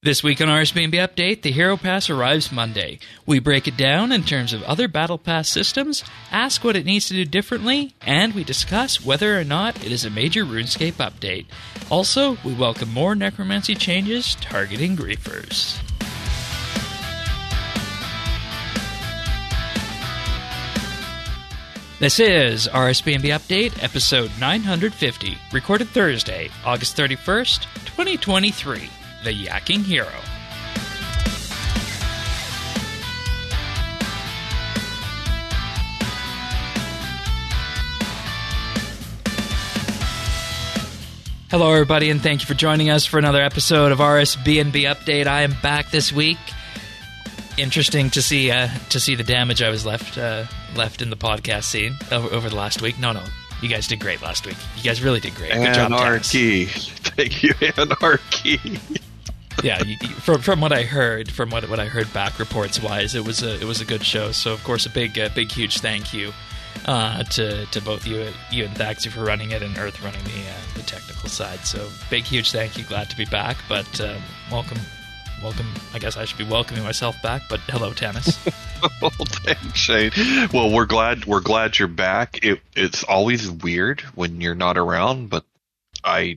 This week on RSBNB Update, the Hero Pass arrives Monday. We break it down in terms of other Battle Pass systems, ask what it needs to do differently, and we discuss whether or not it is a major RuneScape update. Also, we welcome more necromancy changes targeting griefers. This is RSBNB Update, episode 950, recorded Thursday, August 31st, 2023. The Yakking Hero. Hello, everybody, and thank you for joining us for another episode of RSBNB Update. I am back this week. Interesting to see the damage I was left in the podcast scene over the last week. No, you guys did great last week. You guys really did great. Good job, Anarchy. Thank you, Anarchy. Yeah, from what I heard, what I heard back reports wise, it was a good show. So of course, a big huge thank you to both you and Thaxi for running it, and Earth running the technical side. So big huge thank you. Glad to be back, but welcome. I guess I should be welcoming myself back, but hello, Tannis. Oh, thanks, Shane. Well, we're glad you're back. It's always weird when you're not around, but I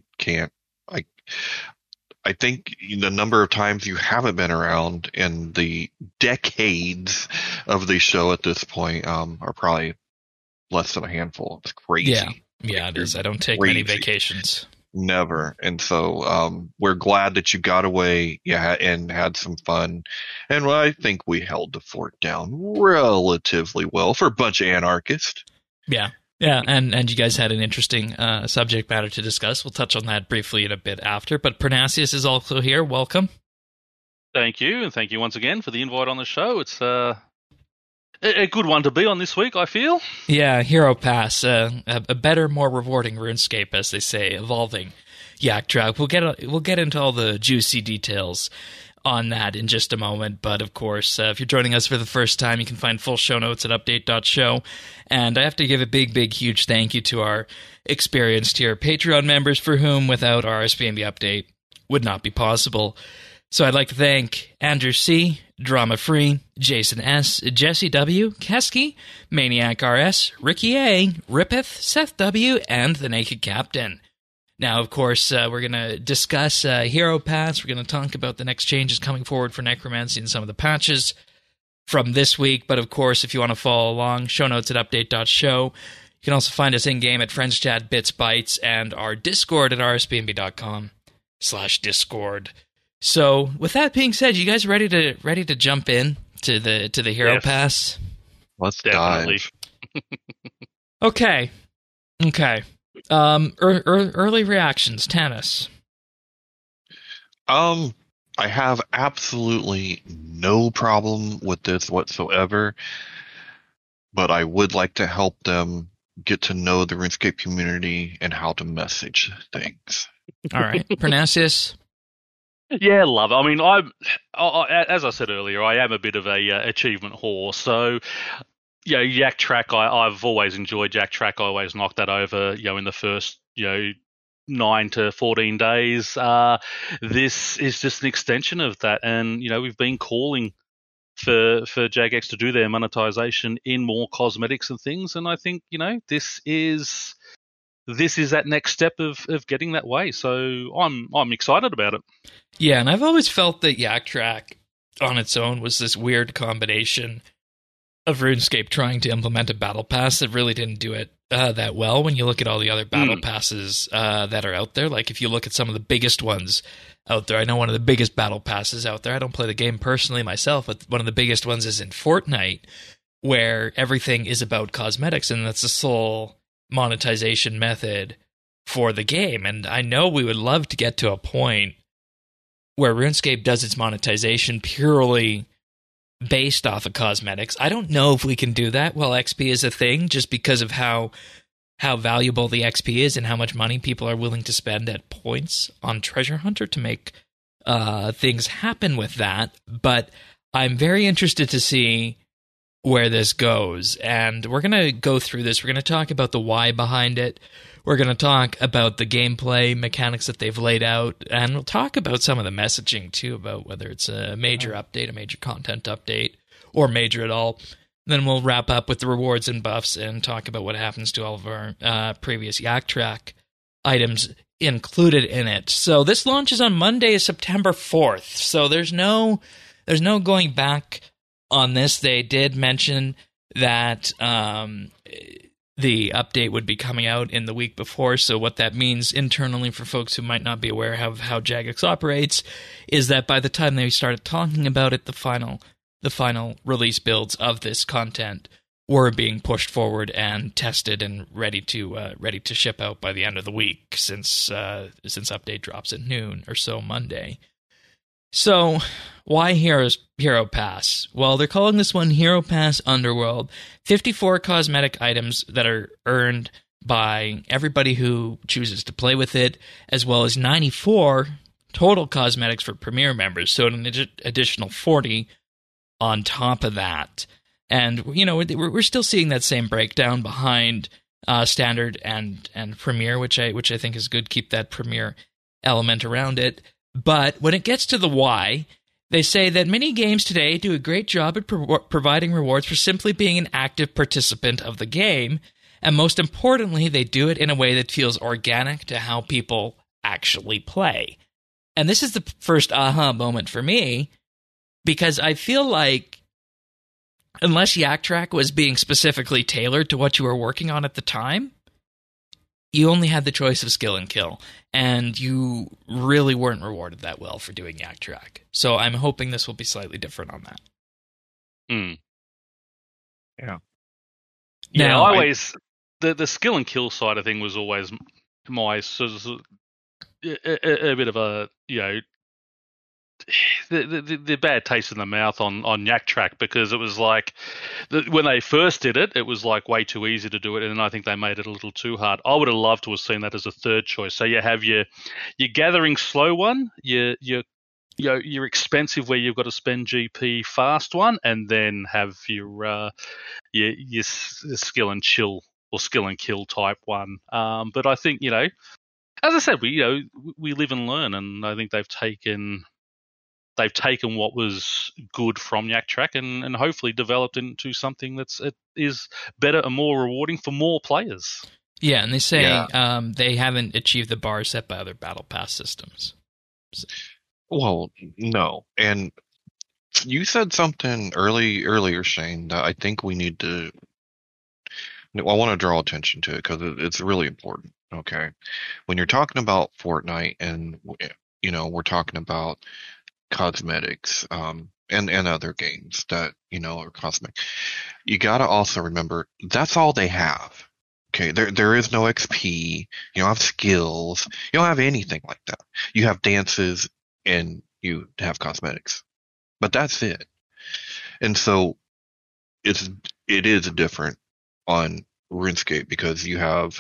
think the number of times you haven't been around in the decades of the show at this point are probably less than a handful. It's crazy. Yeah, it is. I don't take many vacations. Never. And so we're glad that you got away and had some fun. And I think we held the fort down relatively well for a bunch of anarchists. Yeah. Yeah, and you guys had an interesting subject matter to discuss. We'll touch on that briefly in a bit after. But Pernasius is also here. Welcome. Thank you, and thank you once again for the invite on the show. It's a good one to be on this week, I feel. Yeah, Hero Pass, a better, more rewarding RuneScape, as they say, evolving Yaktrack. We'll get into all the juicy details on that in just a moment, but of course, if you're joining us for the first time, you can find full show notes at update.show, and I have to give a big, huge thank you to our experienced tier Patreon members for whom without RSBNB Update would not be possible. So I'd like to thank Andrew C., Drama Free, Jason S., Jesse W., Kesky, Maniac RS, Ricky A., Ripeth, Seth W., and The Naked Captain. Now, of course, we're going to discuss Hero Pass. We're going to talk about the next changes coming forward for Necromancy and some of the patches from this week. But, of course, if you want to follow along, show notes at update.show. You can also find us in-game at Friends Chat, Bits, Bytes, and our Discord at rsbnb.com/Discord. So, with that being said, you guys ready to jump in to the Hero Pass? Let's definitely dive. Okay. Early reactions, Tannis. I have absolutely no problem with this whatsoever, but I would like to help them get to know the RuneScape community and how to message things. All right, Pernasius. Yeah, love it. I mean, as I said earlier, I am a bit of a achievement whore, so. Yeah, Yaktrack, I've always enjoyed Yaktrack. I always knocked that over, in the first, 9 to 14 days. This is just an extension of that. And, we've been calling for Jagex to do their monetization in more cosmetics and things. And I think, this is that next step of getting that way. So I'm excited about it. Yeah, and I've always felt that Yaktrack on its own was this weird combination of RuneScape trying to implement a battle pass that really didn't do it that well when you look at all the other battle passes that are out there. Like, if you look at some of the biggest ones out there, I know one of the biggest battle passes out there, I don't play the game personally myself, but one of the biggest ones is in Fortnite, where everything is about cosmetics, and that's the sole monetization method for the game. And I know we would love to get to a point where RuneScape does its monetization purely based off of cosmetics. I don't know if we can do that while XP is a thing, just because of how valuable the XP is and how much money people are willing to spend at points on Treasure Hunter to make things happen with that. But I'm very interested to see where this goes. And we're going to go through this. We're going to talk about the why behind it. We're going to talk about the gameplay mechanics that they've laid out. And we'll talk about some of the messaging, too, about whether it's a major update, a major content update, or major at all. Then we'll wrap up with the rewards and buffs and talk about what happens to all of our previous Yak Track items included in it. So this launches on Monday, September 4th. So there's no going back on this. They did mention that the update would be coming out in the week before. So what that means internally for folks who might not be aware of how Jagex operates is that by the time they started talking about it, the final release builds of this content were being pushed forward and tested and ready to ship out by the end of the week, since update drops at noon or so Monday. So, why Hero Pass? Well, they're calling this one Hero Pass Underworld. 54 cosmetic items that are earned by everybody who chooses to play with it, as well as 94 total cosmetics for Premier members, so an additional 40 on top of that. And, we're still seeing that same breakdown behind Standard and Premier, which I think is good. Keep that Premier element around it. But when it gets to the why, they say that many games today do a great job at providing rewards for simply being an active participant of the game, and most importantly, they do it in a way that feels organic to how people actually play. And this is the first aha moment for me, because I feel like unless Yak Track was being specifically tailored to what you were working on at the time, you only had the choice of skill and kill, and you really weren't rewarded that well for doing Yak Track. So I'm hoping this will be slightly different on that. Yeah. Now, always the skill and kill side of thing was always my sort of a bit of a the bad taste in the mouth on Yak Track, because it was like when they first did it, it was like way too easy to do it, and then I think they made it a little too hard. I would have loved to have seen that as a third choice. So you have your gathering slow one, your expensive where you've got to spend GP fast one, and then have your skill and chill or skill and kill type one. But I think as I said, we live and learn, and I think they've taken what was good from Yak Track and hopefully developed into something that is better and more rewarding for more players. Yeah, and they say they haven't achieved the bar set by other Battle Pass systems. So. Well, no. And you said something earlier, Shane, that I think we need to... I want to draw attention to it because it's really important, okay? When you're talking about Fortnite and, we're talking about cosmetics and other games that are cosmetic, you got to also remember that's all they have. Okay, there is no XP, you don't have skills, you don't have anything like that. You have dances and you have cosmetics, but that's it. And so it is different on RuneScape because you have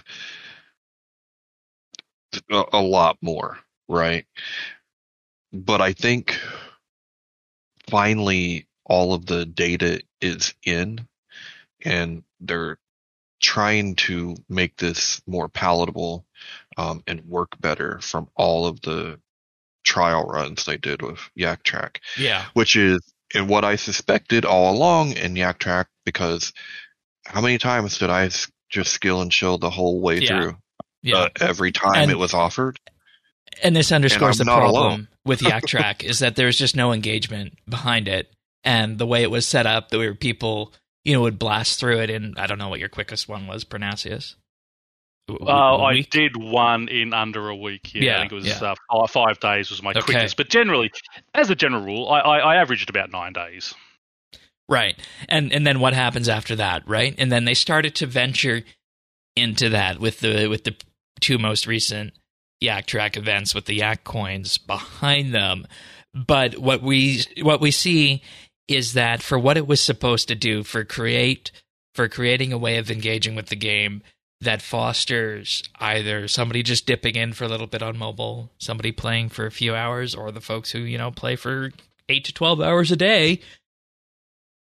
a lot more, right? But I think finally all of the data is in, and they're trying to make this more palatable and work better from all of the trial runs they did with Yak Track. Yeah. Which is and what I suspected all along in Yak Track, because how many times did I just skill and chill the whole way through? Yeah. Every time it was offered. And this underscores the problem with Yak Track is that there's just no engagement behind it. And the way it was set up, the way people, would blast through it in, I don't know what your quickest one was, Pernasius. I did one in under a week. I think it was 5 days was my quickest. But generally, as a general rule, I averaged about 9 days. Right. And then what happens after that, right? And then they started to venture into that with the two most recent Yak Track events with the Yak coins behind them. But what we see is that for what it was supposed to do, for creating a way of engaging with the game that fosters either somebody just dipping in for a little bit on mobile, somebody playing for a few hours, or the folks who, play for 8 to 12 hours a day,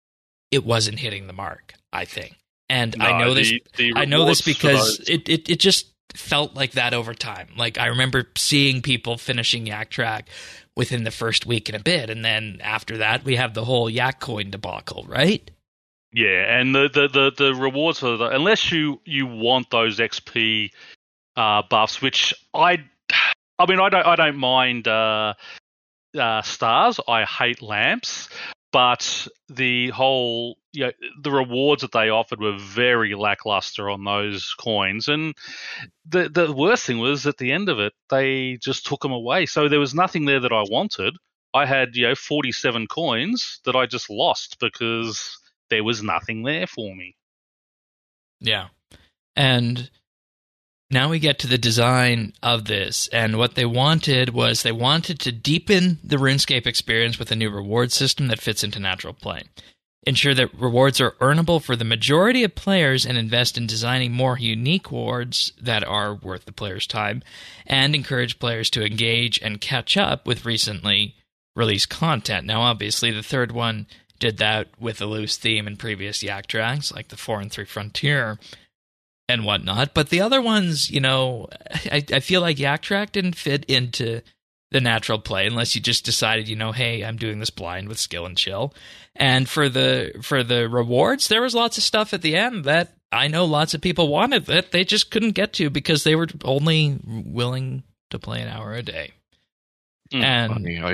it wasn't hitting the mark, I think. And No, I know this. I know this rewards for because those- it just felt like that over time. Like I remember seeing people finishing Yak Track within the first week and a bit, and then after that we have the whole Yak Coin debacle, right? Yeah, and the rewards for unless you want those XP buffs, which I mean I don't mind stars. I hate lamps, but the whole the rewards that they offered were very lackluster on those coins, and the worst thing was at the end of it they just took them away. So there was nothing there that I wanted. I had 47 coins that I just lost because there was nothing there for me. Yeah. And now we get to the design of this, and what they wanted was they wanted to deepen the RuneScape experience with a new reward system that fits into natural play. Ensure that rewards are earnable for the majority of players and invest in designing more unique rewards that are worth the player's time, and encourage players to engage and catch up with recently released content. Now, obviously, the third one did that with a loose theme in previous Yak Tracks, like the 4 and 3 Frontier and whatnot. But the other ones, I feel like Yak Track didn't fit into the natural play unless you just decided, hey, I'm doing this blind with skill and chill. And for the rewards, there was lots of stuff at the end that I know lots of people wanted that they just couldn't get to because they were only willing to play an hour a day. And Funny,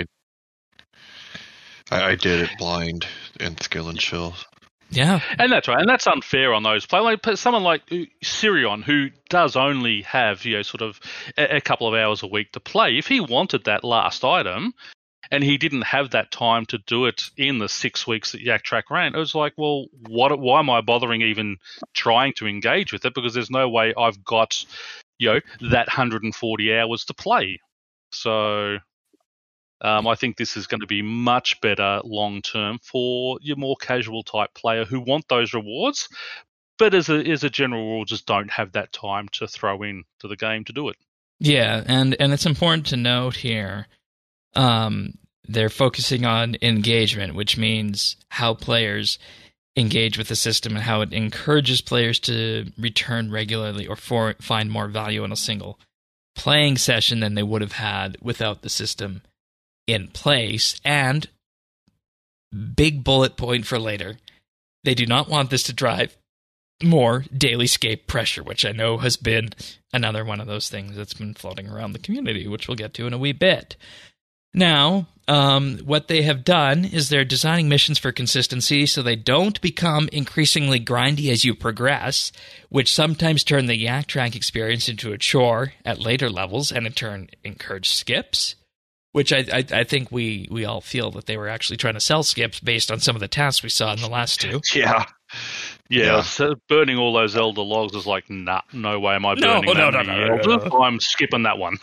I did it blind and skill and chill. yeah, And that's right, and that's unfair on those players. Like someone like Sirion, who does only have sort of a couple of hours a week to play. If he wanted that last item, and he didn't have that time to do it in the 6 weeks that Yak Track ran, it was like, well, why am I bothering even trying to engage with it? Because there's no way I've got that 140 hours to play. So I think this is going to be much better long term for your more casual type player who want those rewards, but as a general rule, just don't have that time to throw in to the game to do it. yeah, and it's important to note here, they're focusing on engagement, which means how players engage with the system and how it encourages players to return regularly or find more value in a single playing session than they would have had without the system in place. And big bullet point for later, they do not want this to drive more daily scape pressure, which I know has been another one of those things that's been floating around the community, which we'll get to in a wee bit. Now, what they have done is they're designing missions for consistency so they don't become increasingly grindy as you progress, which sometimes turn the Yak Track experience into a chore at later levels and in turn encourage skips. Which I think we all feel that they were actually trying to sell skips based on some of the tasks we saw in the last two. Yeah. So burning all those elder logs is like, nah, no way am I burning No. elder. I'm skipping that one.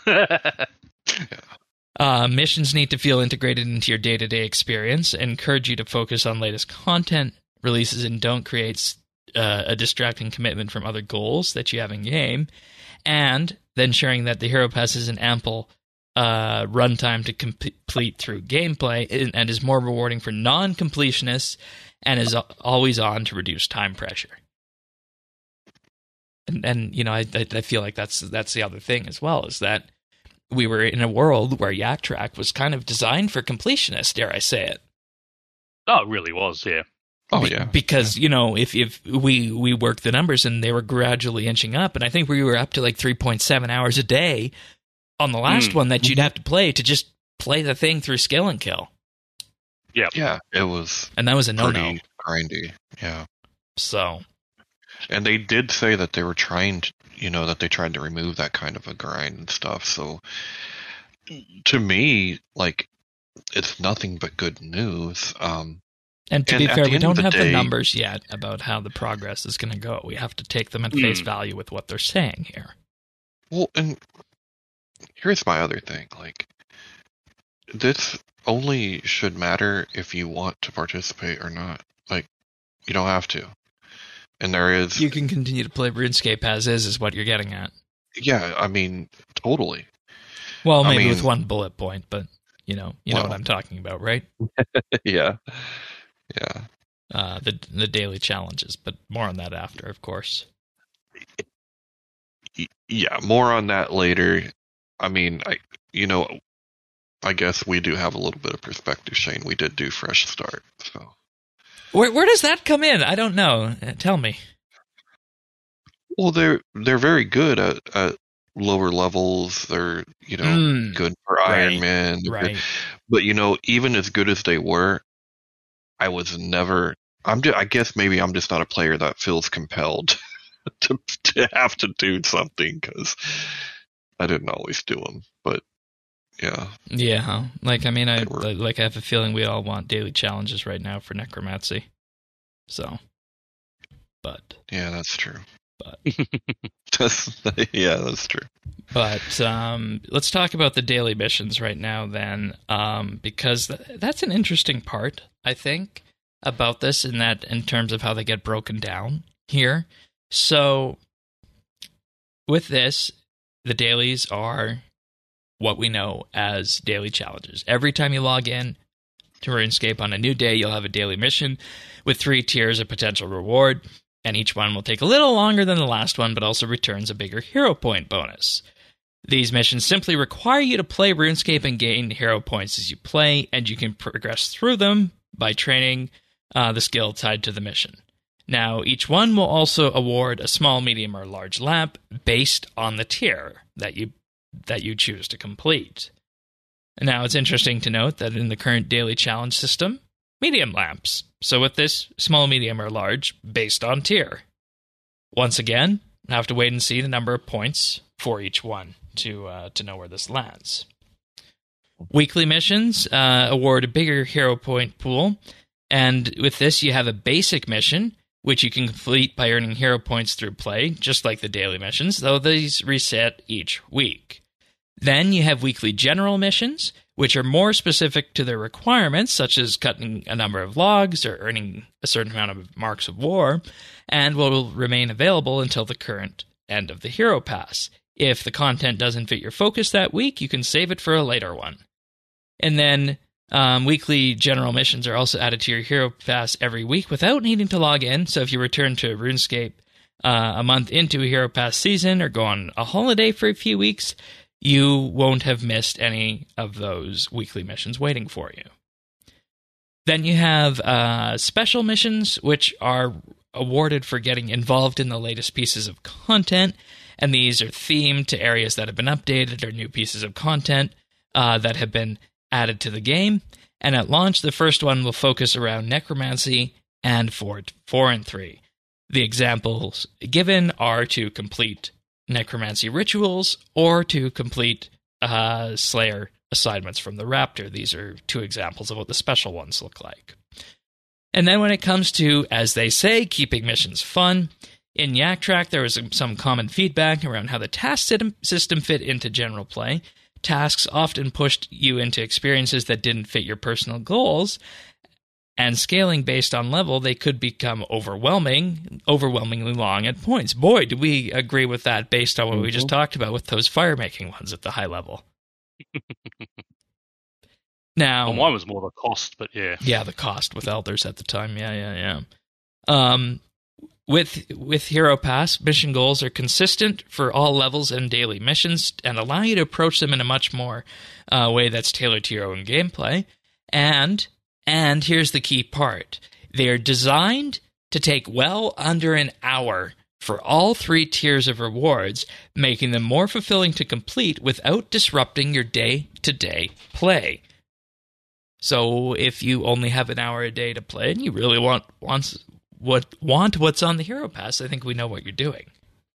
Missions need to feel integrated into your day-to-day experience, encourage you to focus on latest content releases, and don't create a distracting commitment from other goals that you have in game, and then ensuring that the Hero Pass is an ample runtime to complete through gameplay and is more rewarding for non-completionists and is always on to reduce time pressure. And I feel like that's the other thing as well, is that we were in a world where Yak Track was kind of designed for completionists, dare I say it. Oh, it really was, yeah. Oh, yeah. Because, if we worked the numbers and they were gradually inching up, and I think we were up to like 3.7 hours a day on the last one that you'd have to play to just play the thing through skill and kill. Yeah. Yeah, it was. And that was a no-no. Pretty grindy, yeah. So. And they did say that they were trying to, that they tried to remove that kind of a grind and stuff. So to me, like, it's nothing but good news. And to be fair, we don't have the numbers yet about how the progress is going to go. We have to take them at face value with what they're saying here. Well, and here's my other thing. Like, this only should matter if you want to participate or not. Like, you don't have to. And there is... You can continue to play RuneScape as is what you're getting at. Yeah, I mean, totally. Well, maybe with one bullet point, but you know what I'm talking about, right? Yeah. Yeah. the daily challenges, but more on that after, of course. Yeah, more on that later. I mean, I guess we do have a little bit of perspective, Shane. We did do Fresh Start, so. Where does that come in? I don't know. Tell me. Well, they're very good at lower levels. They're good for Iron Man. Right. But even as good as they were, I was never. I guess maybe I'm just not a player that feels compelled to have to do something because I didn't always do them. But yeah. Yeah. Like, I mean, I have a feeling we all want daily challenges right now for necromancy. So, but yeah, that's true. But that's true. But let's talk about the daily missions right now, then, because that's an interesting part, I think, about this, in terms of how they get broken down here. So, with this, the dailies are what we know as daily challenges. Every time you log in to RuneScape on a new day, you'll have a daily mission with 3 tiers of potential reward, and each one will take a little longer than the last one, but also returns a bigger hero point bonus. These missions simply require you to play RuneScape and gain hero points as you play, and you can progress through them by training the skill tied to the mission. Now, each one will also award a small, medium, or large lamp based on the tier that you choose to complete. Now, it's interesting to note that in the current daily challenge system, medium lamps. So with this, small, medium, or large, based on tier. Once again, I have to wait and see the number of points for each one to know where this lands. Weekly missions award a bigger hero point pool, and with this, you have a basic mission, which you can complete by earning hero points through play, just like the daily missions, though these reset each week. Then you have weekly general missions, which are more specific to their requirements, such as cutting a number of logs or earning a certain amount of marks of war, and will remain available until the current end of the Hero Pass. If the content doesn't fit your focus that week, you can save it for a later one. And then weekly general missions are also added to your Hero Pass every week without needing to log in, so if you return to RuneScape a month into a Hero Pass season or go on a holiday for a few weeks, you won't have missed any of those weekly missions waiting for you. Then you have special missions, which are awarded for getting involved in the latest pieces of content, and these are themed to areas that have been updated or new pieces of content that have been added to the game. And at launch, the first one will focus around necromancy and Fort 4 and 3. The examples given are to complete necromancy rituals or to complete Slayer assignments from the Raptor. These are 2 examples of what the special ones look like. And then when it comes to, as they say, keeping missions fun, in Yak Track there was some common feedback around how the task system fit into general play. Tasks often pushed you into experiences that didn't fit your personal goals, and scaling based on level, they could become overwhelmingly long at points. Boy, do we agree with that based on what we just talked about with those fire-making ones at the high level. Now, well, mine was more the cost, but yeah. Yeah, the cost with Elders at the time. Yeah. With Hero Pass, mission goals are consistent for all levels and daily missions and allow you to approach them in a much more way that's tailored to your own gameplay. And here's the key part. They are designed to take well under an hour for all 3 tiers of rewards, making them more fulfilling to complete without disrupting your day-to-day play. So if you only have an hour a day to play and you really want what's on the Hero Pass, I think we know what you're doing.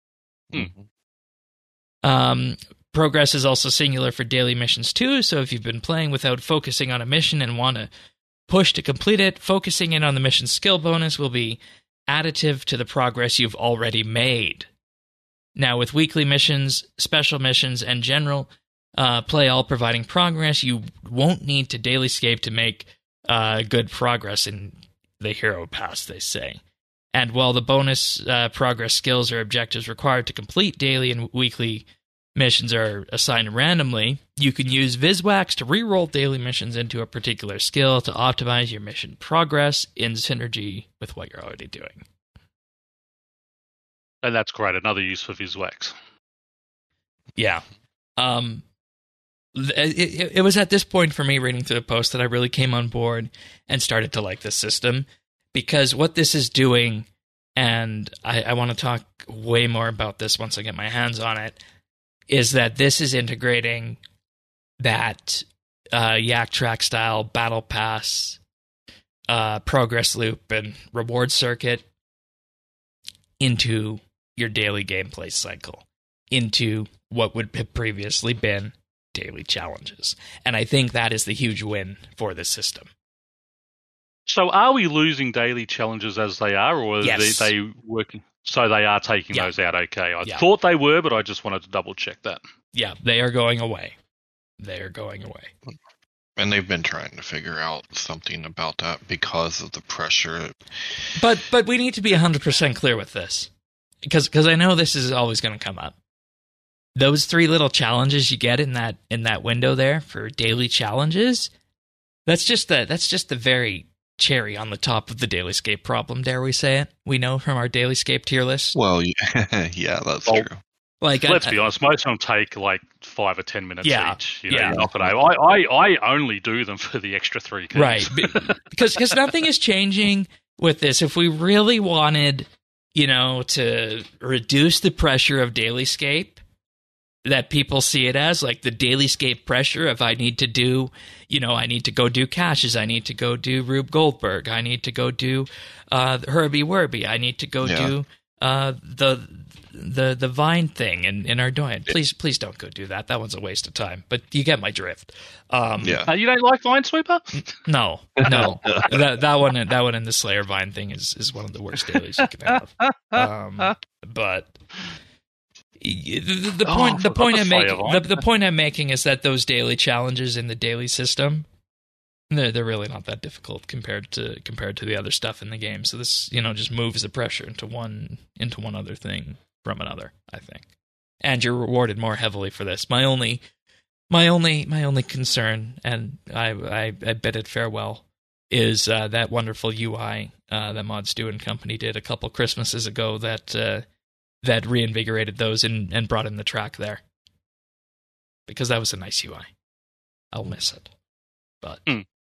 Progress is also singular for daily missions too, so if you've been playing without focusing on a mission and want to push to complete it, focusing in on the mission skill bonus will be additive to the progress you've already made. Now, with weekly missions, special missions, and general play all providing progress, you won't need to daily scape to make good progress in the Hero Pass, they say. And while the bonus progress skills or objectives required to complete daily and weekly missions are assigned randomly, you can use Viswax to reroll daily missions into a particular skill to optimize your mission progress in synergy with what you're already doing. And that's great. Another use for Viswax. Yeah. It was at this point for me reading through the post that I really came on board and started to like this system, because what this is doing, and I want to talk way more about this once I get my hands on it, is that this is integrating that Yak Track style battle pass, progress loop, and reward circuit into your daily gameplay cycle, into what would have previously been daily challenges. And I think that is the huge win for this system. So are we losing daily challenges as they are, or Yes. are they working? So they are taking those out, okay. I Yeah. thought they were, but I just wanted to double check that. Yeah, they are going away. They are going away. And they've been trying to figure out something about that because of the pressure. But we need to be 100% clear with this, because I know this is always going to come up. Those 3 little challenges you get in that window there for daily challenges, that's just the very cherry on the top of the Dailyscape problem, dare we say it? We know from our Dailyscape tier list. Well, yeah, that's Well, true. Like, Let's be honest, most of them take like 5 or 10 minutes Yeah, each. yeah. You're not gonna, I only do them for the extra 3 keys. right? Because nothing is changing with this. If we really wanted, to reduce the pressure of Dailyscape, that people see it as, like the Dailyscape pressure of I need to go do caches, I need to go do Rube Goldberg, I need to go do Herbie Werby, I need to go do the Vine thing in Ardoin. Please don't go do that. That one's a waste of time. But you get my drift. You don't like Vinesweeper? No. that one in the Slayer Vine thing is one of the worst dailies you can have. But the point I'm making is that those daily challenges in the daily system, they're really not that difficult compared to the other stuff in the game. So this just moves the pressure into one other thing from another, I think. And you're rewarded more heavily for this. My only concern, and I bid it farewell, is that wonderful UI that Mod Stu and company did a couple Christmases ago that reinvigorated those and brought in the track there. Because that was a nice UI. I'll miss it. But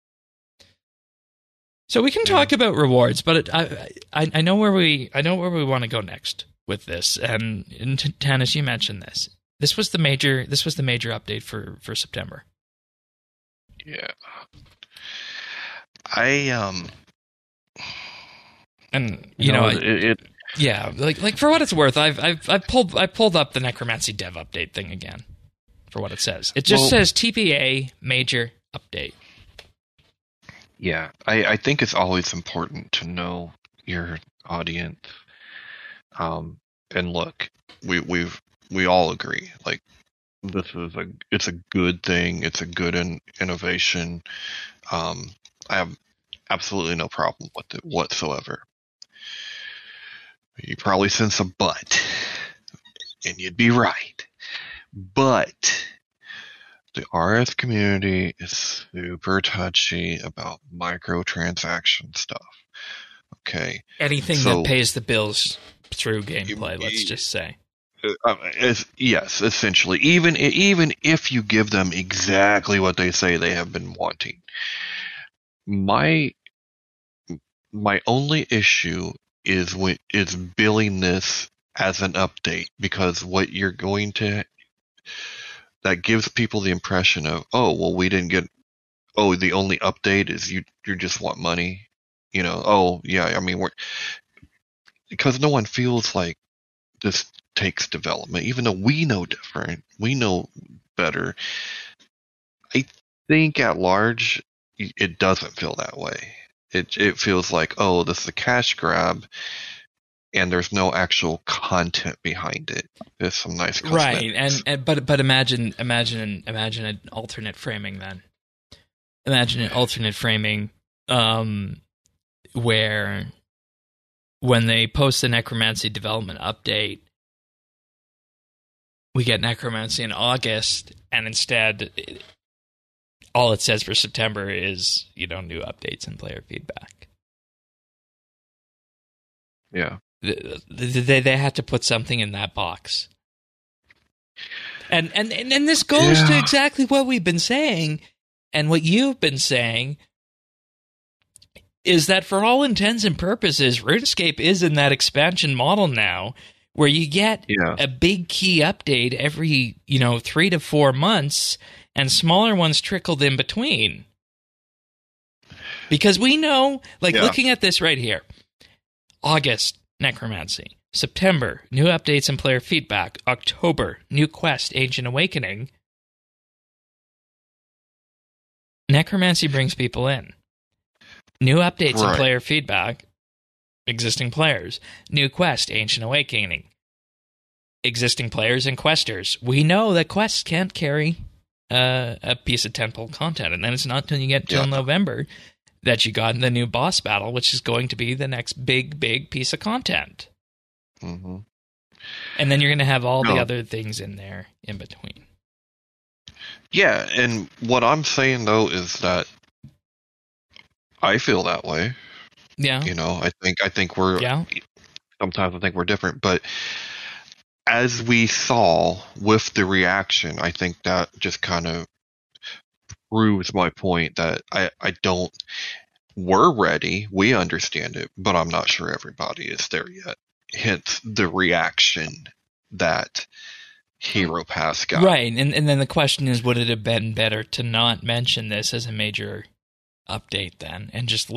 so we can talk about rewards, but I know where we want to go next with this. And Tanis, you mentioned this. This was the major update for September. Yeah. Yeah, like for what it's worth, I've pulled up the Necromancy Dev update thing again. For what it says, it just says TPA major update. Yeah, I think it's always important to know your audience. And look, we all agree, like it's a good thing. It's a good innovation. I have absolutely no problem with it whatsoever. You probably sense a but, and you'd be right. But the RS community is super touchy about microtransaction stuff. Okay. Anything that pays the bills through gameplay, let's just say. Yes, essentially. Even if you give them exactly what they say they have been wanting. My only issue is billing this as an update, because what you're going to, that gives people the impression of, we didn't get, the only update is you just want money, because no one feels like this takes development, even though we know different, we know better. I think at large it doesn't feel that way. It feels like, this is a cash grab, and there's no actual content behind it. There's some nice cosmetics. Right, but imagine an alternate framing then. Imagine an alternate framing where when they post the Necromancy development update, we get Necromancy in August, and instead, all it says for September is, new updates and player feedback. Yeah. They had to put something in that box. And this goes to exactly what we've been saying, and what you've been saying, is that for all intents and purposes, RuneScape is in that expansion model now, where you get a big key update every, 3 to 4 months, and smaller ones trickled in between. Because we know, looking at this right here, August, Necromancy. September, new updates and player feedback. October, new quest, Ancient Awakening. Necromancy brings people in. New updates and player feedback. Existing players. New quest, Ancient Awakening. Existing players and questers. We know that quests can't carry a piece of tentpole content, and then it's not until you get till November that you got the new boss battle, which is going to be the next big piece of content. Mm-hmm. And then you're going to have all the other things in there in between. Yeah, and what I'm saying, though, is that I feel that way. Yeah. I think we're... Yeah. Sometimes I think we're different, but as we saw with the reaction, I think that just kind of proves my point that I don't... We're ready, we understand it, but I'm not sure everybody is there yet. Hence the reaction that Hero Pass got. Right, and then the question is, would it have been better to not mention this as a major update then, and just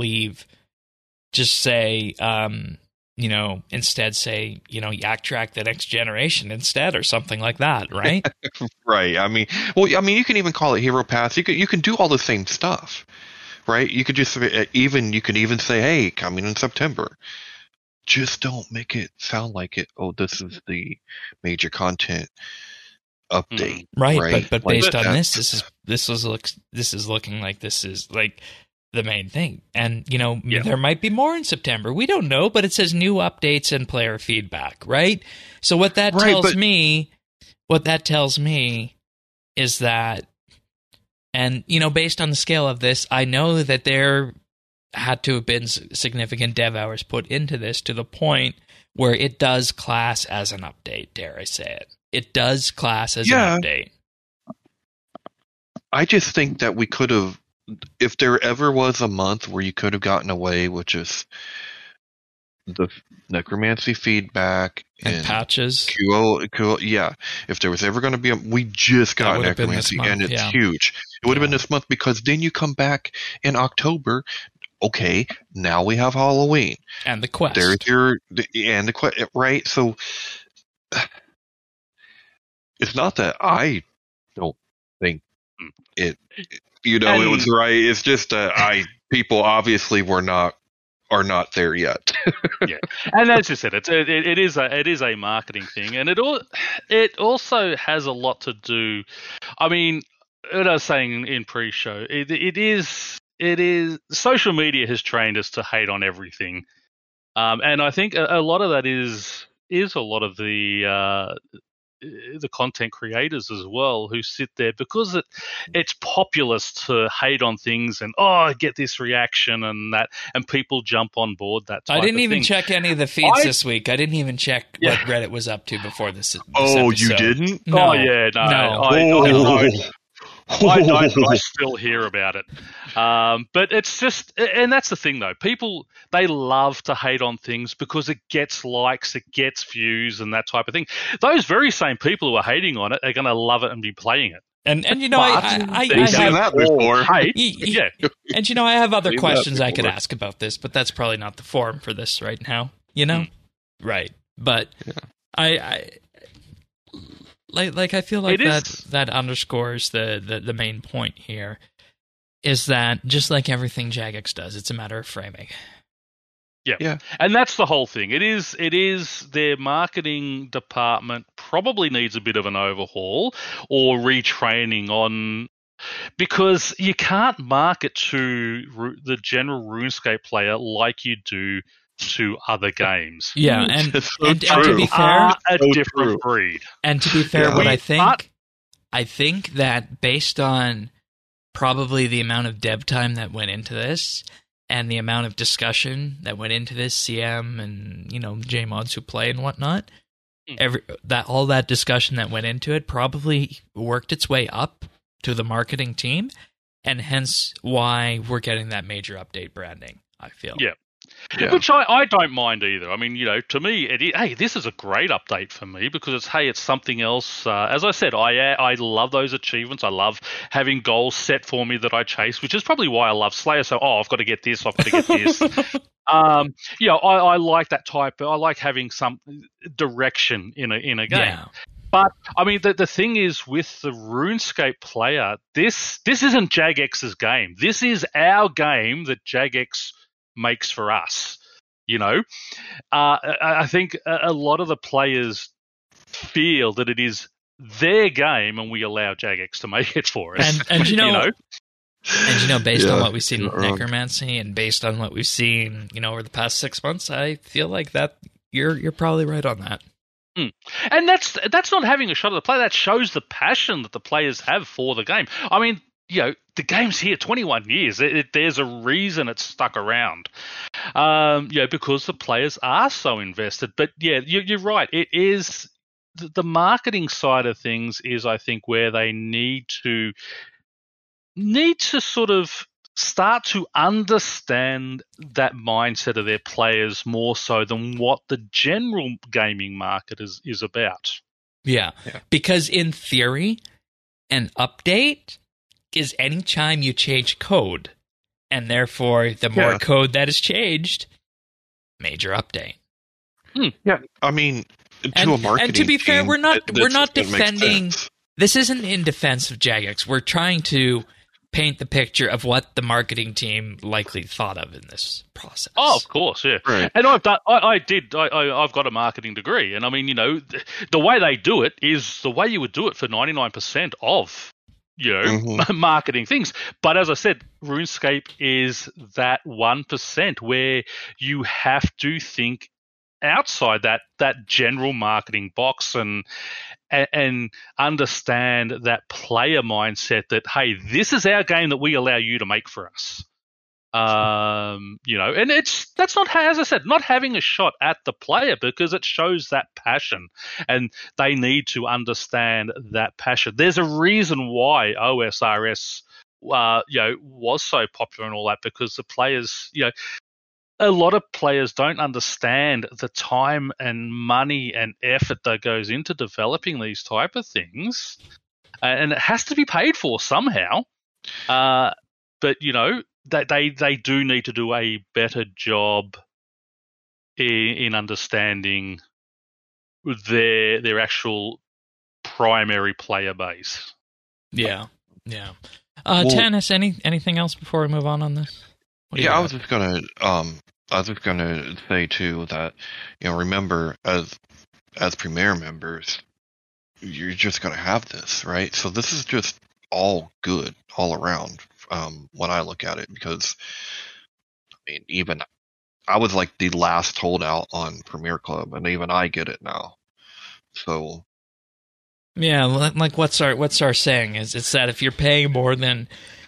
say, instead say, Yak Track the next generation instead, or something like that, right? Right. I mean, you can even call it Hero Pass. You can do all the same stuff, right? You could just you could even say, hey, coming in September. Just don't make it sound like it. Oh, this is the major content update, right? But based on this is looking like this is like the main thing, and there might be more in September. We don't know, but it says new updates and player feedback, right? So what that tells me is that, and based on the scale of this, I know that there had to have been significant dev hours put into this to the point where it does class as an update, dare I say it. It does class as an update. I just think that we could have, if there ever was a month where you could have gotten away with just the Necromancy feedback and patches. QO, if there was ever going to be we just got Necromancy and it's huge. It would have been this month, because then you come back in October. Okay, now we have Halloween and the quest. There's the quest, right? So it's not that I don't think it was right. It's just that people obviously are not there yet. Yeah, and as you said, it is a marketing thing, and it also has a lot to do. I mean, what I was saying in pre-show, it is social media has trained us to hate on everything, and I think a lot of that is a lot of the content creators as well, who sit there because it's populous to hate on things and get this reaction and that, and people jump on board that type I didn't of even thing. check any of the feeds this week. I didn't even check what Reddit was up to before this episode. You didn't? No. Oh yeah, no. I still hear about it. But it's just, and that's the thing though, people, they love to hate on things because it gets likes, it gets views and that type of thing. Those very same people who are hating on it are going to love it and be playing it. And I have that before. And I have other questions I could ask about this, but that's probably not the forum for this right now. Right? But I feel like that underscores the main point here, is that just like everything Jagex does, it's a matter of framing. Yeah. And that's the whole thing. It is their marketing department probably needs a bit of an overhaul or retraining on, because you can't market to the general RuneScape player like you do to other games. Yeah, and, So and to true. be fair, Are a So different true. breed. and to be fair, Yeah. what But- I think that based on probably the amount of dev time that went into this and the amount of discussion that went into this, CM and JMods who play and whatnot, all that discussion that went into it probably worked its way up to the marketing team, and hence why we're getting that major update branding, I feel. Yeah. Yeah. Which I don't mind either. I mean, to me, hey, this is a great update for me because it's something else. As I said, I love those achievements. I love having goals set for me that I chase, which is probably why I love Slayer. So, I've got to get this, I've got to get this. I like that type. I like having some direction in a game. Yeah. But I mean, the thing is with the RuneScape player, this isn't Jagex's game. This is our game that Jagex makes for us. I think a lot of the players feel that it is their game, and we allow Jagex to make it for us. And based on Yeah, what we've seen with you're wrong. Necromancy, and based on what we've seen, over the past 6 months, I feel like that you're probably right on that. And that's not having a shot at the player. That shows the passion that the players have for the game. I mean, the game's here 21 years. There's a reason it's stuck around. Because the players are so invested. But yeah, you're right. It is the marketing side of things is, I think, where they need to sort of start to understand that mindset of their players more so than what the general gaming market is about. Yeah. Because in theory, an update is any time you change code, and therefore the more code that is changed, major update. Yeah, I mean, to a marketing and to be fair, team, we're not that makes defending. sense. This isn't in defense of Jagex. We're trying to paint the picture of what the marketing team likely thought of in this process. Oh, of course, yeah. Right. And I've got a marketing degree, and I mean, the way they do it is the way you would do it for 99% of marketing things. But as I said, RuneScape is that 1% where you have to think outside that general marketing box and understand that player mindset that, hey, this is our game that we allow you to make for us. And that's not, as I said, not having a shot at the player, because it shows that passion, and they need to understand that passion. There's a reason why OSRS, was so popular and all that, because the players, a lot of players don't understand the time and money and effort that goes into developing these type of things, and it has to be paid for somehow. But they do need to do a better job in understanding their actual primary player base. Yeah. Tannis, anything else before we move on this? I was just gonna say too that remember, as Premier members, you're just gonna have this, right? So this is just all good all around when I look at it, because I mean, even I was like the last holdout on Premier Club, and even I get it now. So yeah, like what's our saying is, it's that if you're paying more than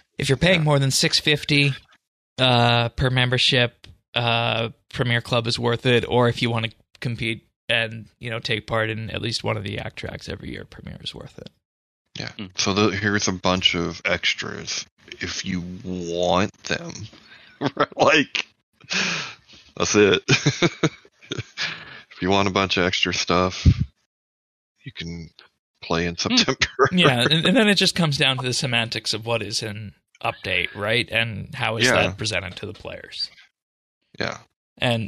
$650 per membership, Premier Club is worth it. Or if you want to compete and take part in at least one of the Yak Tracks every year, Premier is worth it. yeah, so here's a bunch of extras if you want them. Like, that's it. If you want a bunch of extra stuff, you can play in September. Yeah, and then it just comes down to the semantics of what is an update, right? And how is that presented to the players? Yeah. And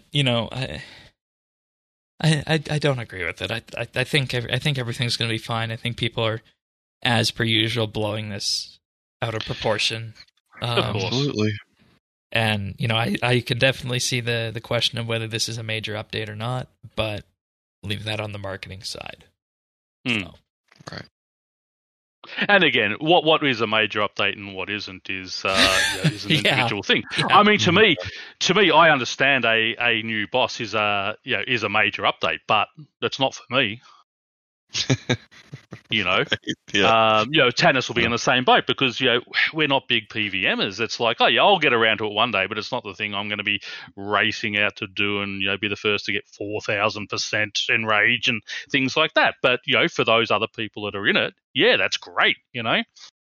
I don't agree with it. I think everything's going to be fine. I think people are, as per usual, blowing this out of proportion. Absolutely. And I can definitely see the question of whether this is a major update or not, but leave that on the marketing side. So. Right. And again, what is a major update and what isn't is is an individual thing. Yeah. I mean, to me, I understand a new boss is a major update, but that's not for me. Yeah. Tannis will be in the same boat because we're not big PVMers. It's like, oh yeah, I'll get around to it one day, but it's not the thing I'm going to be racing out to do and be the first to get 4,000% enrage and things like that. But for those other people that are in it, yeah, that's great. Yeah.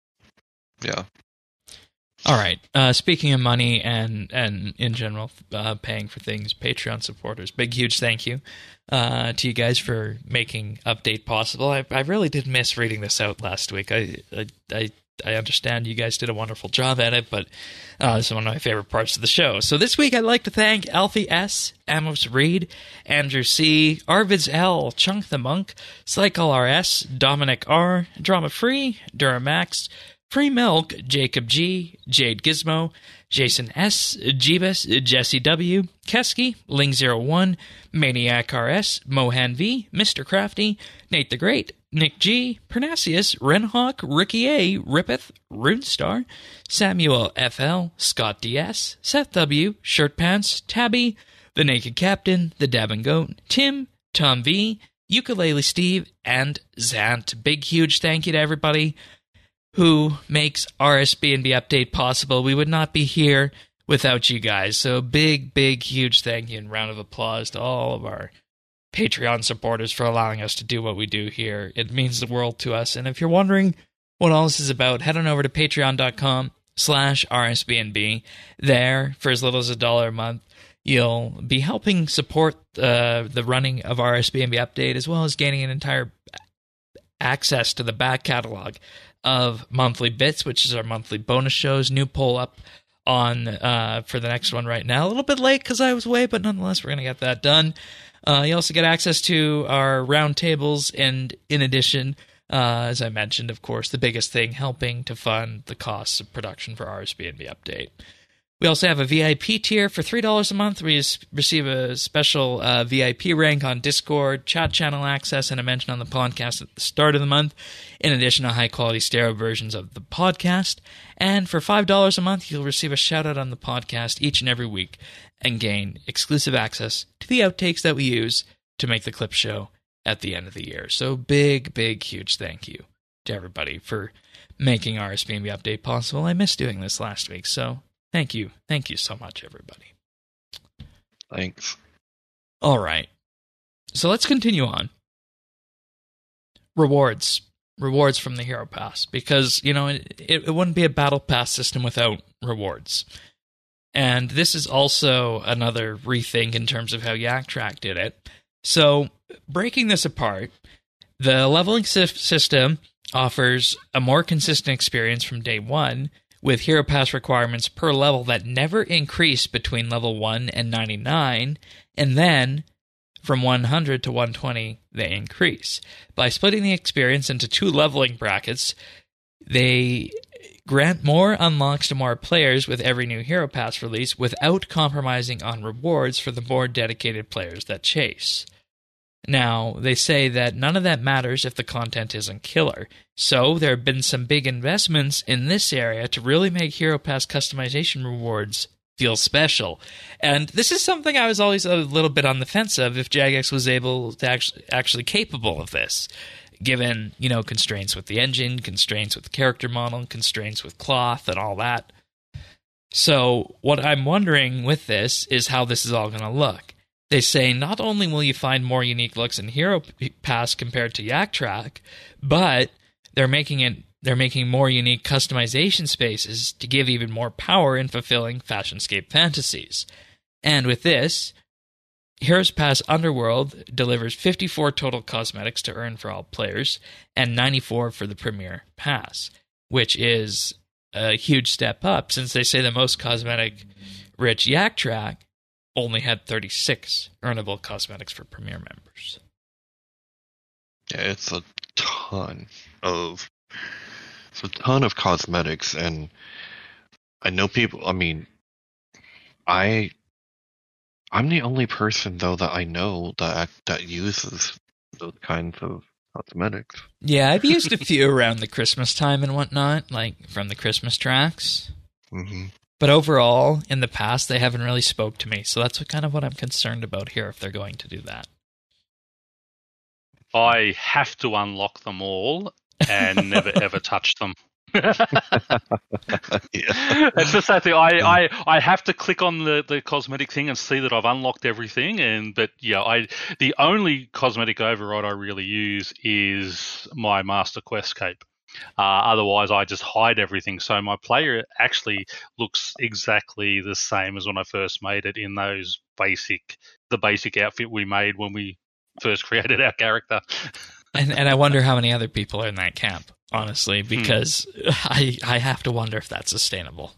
All right. Speaking of money and in general paying for things, Patreon supporters, big huge thank you to you guys for making Update possible. I really did miss reading this out last week. I understand you guys did a wonderful job at it, but this is one of my favorite parts of the show. So this week I'd like to thank Alfie S, Amos Reed, Andrew C, Arvids L, Chunk the Monk, Cycle RS, Dominic R, Drama Free, Duramax, Free Milk, Jacob G, Jade Gizmo, Jason S, Jeebus, Jesse W, Kesky, Ling01, Maniac RS, Mohan V, Mr. Crafty, Nate the Great, Nick G, Pernasius, Renhawk, Ricky A, Rippeth, Runestar, Samuel FL, Scott DS, Seth W, Shirtpants, Tabby, The Naked Captain, The Dabbing Goat, Tim, Tom V, Ukulele Steve, and Zant. Big huge thank you to everybody who makes RSBNB Update possible. We would not be here without you guys. So big, huge thank you and round of applause to all of our Patreon supporters for allowing us to do what we do here. It means the world to us. And if you're wondering what all this is about, head on over to patreon.com/RSBNB. There, for as little as $1 a month, you'll be helping support the running of RSBNB Update, as well as gaining an entire access to the back catalog of monthly bits, which is our monthly bonus shows. New poll up on for the next one right now. A little bit late because I was away, but nonetheless, we're going to get that done. You also get access to our roundtables, and in addition, as I mentioned, of course, the biggest thing, helping to fund the costs of production for RSBNB Update. We also have a VIP tier for $3 a month. We receive a special VIP rank on Discord, chat channel access, and a mention on the podcast at the start of the month, in addition to high-quality stereo versions of the podcast. And for $5 a month, you'll receive a shout-out on the podcast each and every week and gain exclusive access to the outtakes that we use to make the clip show at the end of the year. So big, huge thank you to everybody for making RSBNB Update possible. I missed doing this last week, so thank you so much, everybody. Thanks. All right. So let's continue on. Rewards from the Hero Pass, because, it wouldn't be a Battle Pass system without rewards. And this is also another rethink in terms of how Yaktrack did it. So, breaking this apart, the leveling system offers a more consistent experience from day one, with Hero Pass requirements per level that never increase between level 1 and 99, and then from 100 to 120, they increase. By splitting the experience into 2 leveling brackets, they grant more unlocks to more players with every new Hero Pass release without compromising on rewards for the more dedicated players that chase. Now, they say that none of that matters if the content isn't killer. So, there have been some big investments in this area to really make Hero Pass customization rewards feel special. And this is something I was always a little bit on the fence of, if Jagex was able to actually capable of this, given, constraints with the engine, constraints with the character model, constraints with cloth, and all that. So, what I'm wondering with this is how this is all going to look. They say not only will you find more unique looks in Hero Pass compared to Yaktrack, but they're making more unique customization spaces to give even more power in fulfilling Fashionscape fantasies. And with this, Heroes Pass Underworld delivers 54 total cosmetics to earn for all players, and 94 for the Premier Pass, which is a huge step up, since they say the most cosmetic-rich Yaktrack only had 36 earnable cosmetics for Premier members. Yeah, it's a ton of cosmetics, and I know people. I mean, I'm the only person though that I know that uses those kinds of cosmetics. Yeah, I've used a few around the Christmas time and whatnot, like from the Christmas tracks. Hmm. But overall, in the past, they haven't really spoke to me. So that's kind of what I'm concerned about here if they're going to do that. I have to unlock them all and never ever touch them. Yeah. It's just that thing. I have to click on the cosmetic thing and see that I've unlocked everything. But the only cosmetic override I really use is my Master Quest cape. Otherwise, I just hide everything. So my player actually looks exactly the same as when I first made it in the basic outfit we made when we first created our character. And I wonder how many other people are in that camp, honestly, because I have to wonder if that's sustainable.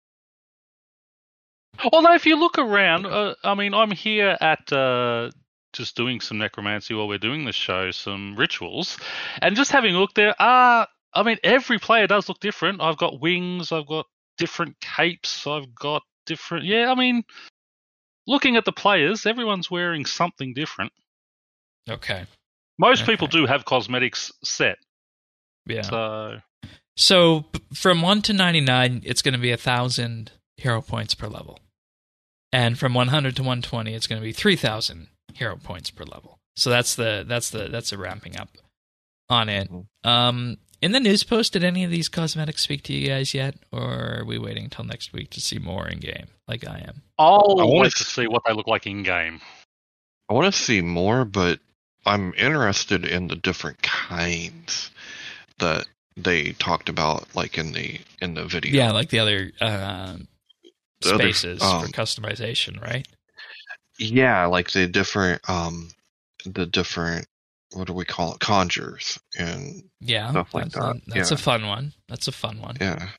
Although if you look around, I'm here at just doing some necromancy while we're doing the show, some rituals, and just having a look there. Every player does look different. I've got wings, I've got different capes, I've got different. Yeah, looking at the players, everyone's wearing something different. Okay. Most people do have cosmetics set. Yeah. So from 1 to 99, it's going to be 1,000 hero points per level. And from 100 to 120, it's going to be 3,000 hero points per level. So that's the ramping up on it. In the news post, did any of these cosmetics speak to you guys yet? Or are we waiting until next week to see more in-game, like I am? I'll wait to see what they look like in-game. I want to see more, but I'm interested in the different kinds that they talked about, like in the video. Yeah, like the other spaces for customization, right? Yeah, like the different what do we call it, conjures and stuff like that. That's a fun one. That's a fun one. Yeah.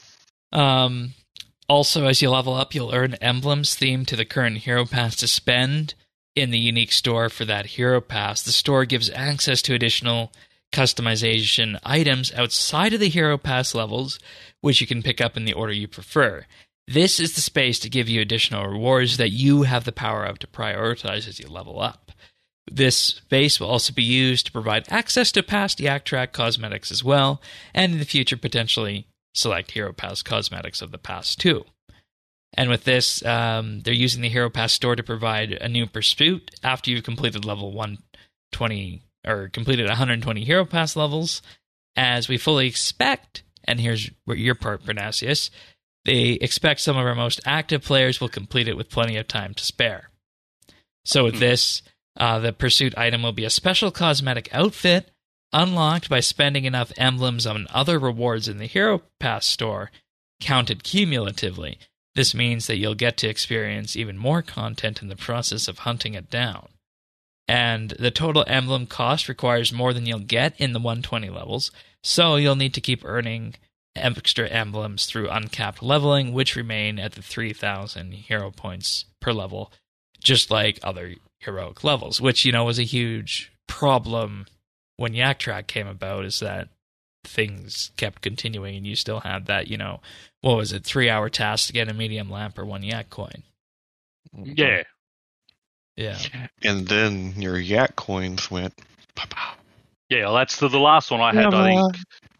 Also, as you level up, you'll earn emblems themed to the current hero pass to spend in the unique store for that hero pass. The store gives access to additional customization items outside of the hero pass levels, which you can pick up in the order you prefer. This is the space to give you additional rewards that you have the power of to prioritize as you level up. This space will also be used to provide access to past Yak Track cosmetics as well, and in the future potentially select hero pass cosmetics of the past too. And with this, they're using the Hero Pass store to provide a new pursuit after you've completed level 120 or completed 120 Hero Pass levels. As we fully expect, and here's your part, Bernasius, they expect some of our most active players will complete it with plenty of time to spare. So with this, the pursuit item will be a special cosmetic outfit unlocked by spending enough emblems on other rewards in the Hero Pass store, counted cumulatively. This means that you'll get to experience even more content in the process of hunting it down. And the total emblem cost requires more than you'll get in the 120 levels, so you'll need to keep earning extra emblems through uncapped leveling, which remain at the 3,000 hero points per level, just like other heroic levels, which, was a huge problem when Yak Track came about, is that things kept continuing and you still had that, 3-hour task to get a medium lamp or 1 yak coin. Yeah. Yeah. And then your yak coins went pow. Yeah, well, that's the last one I had, I think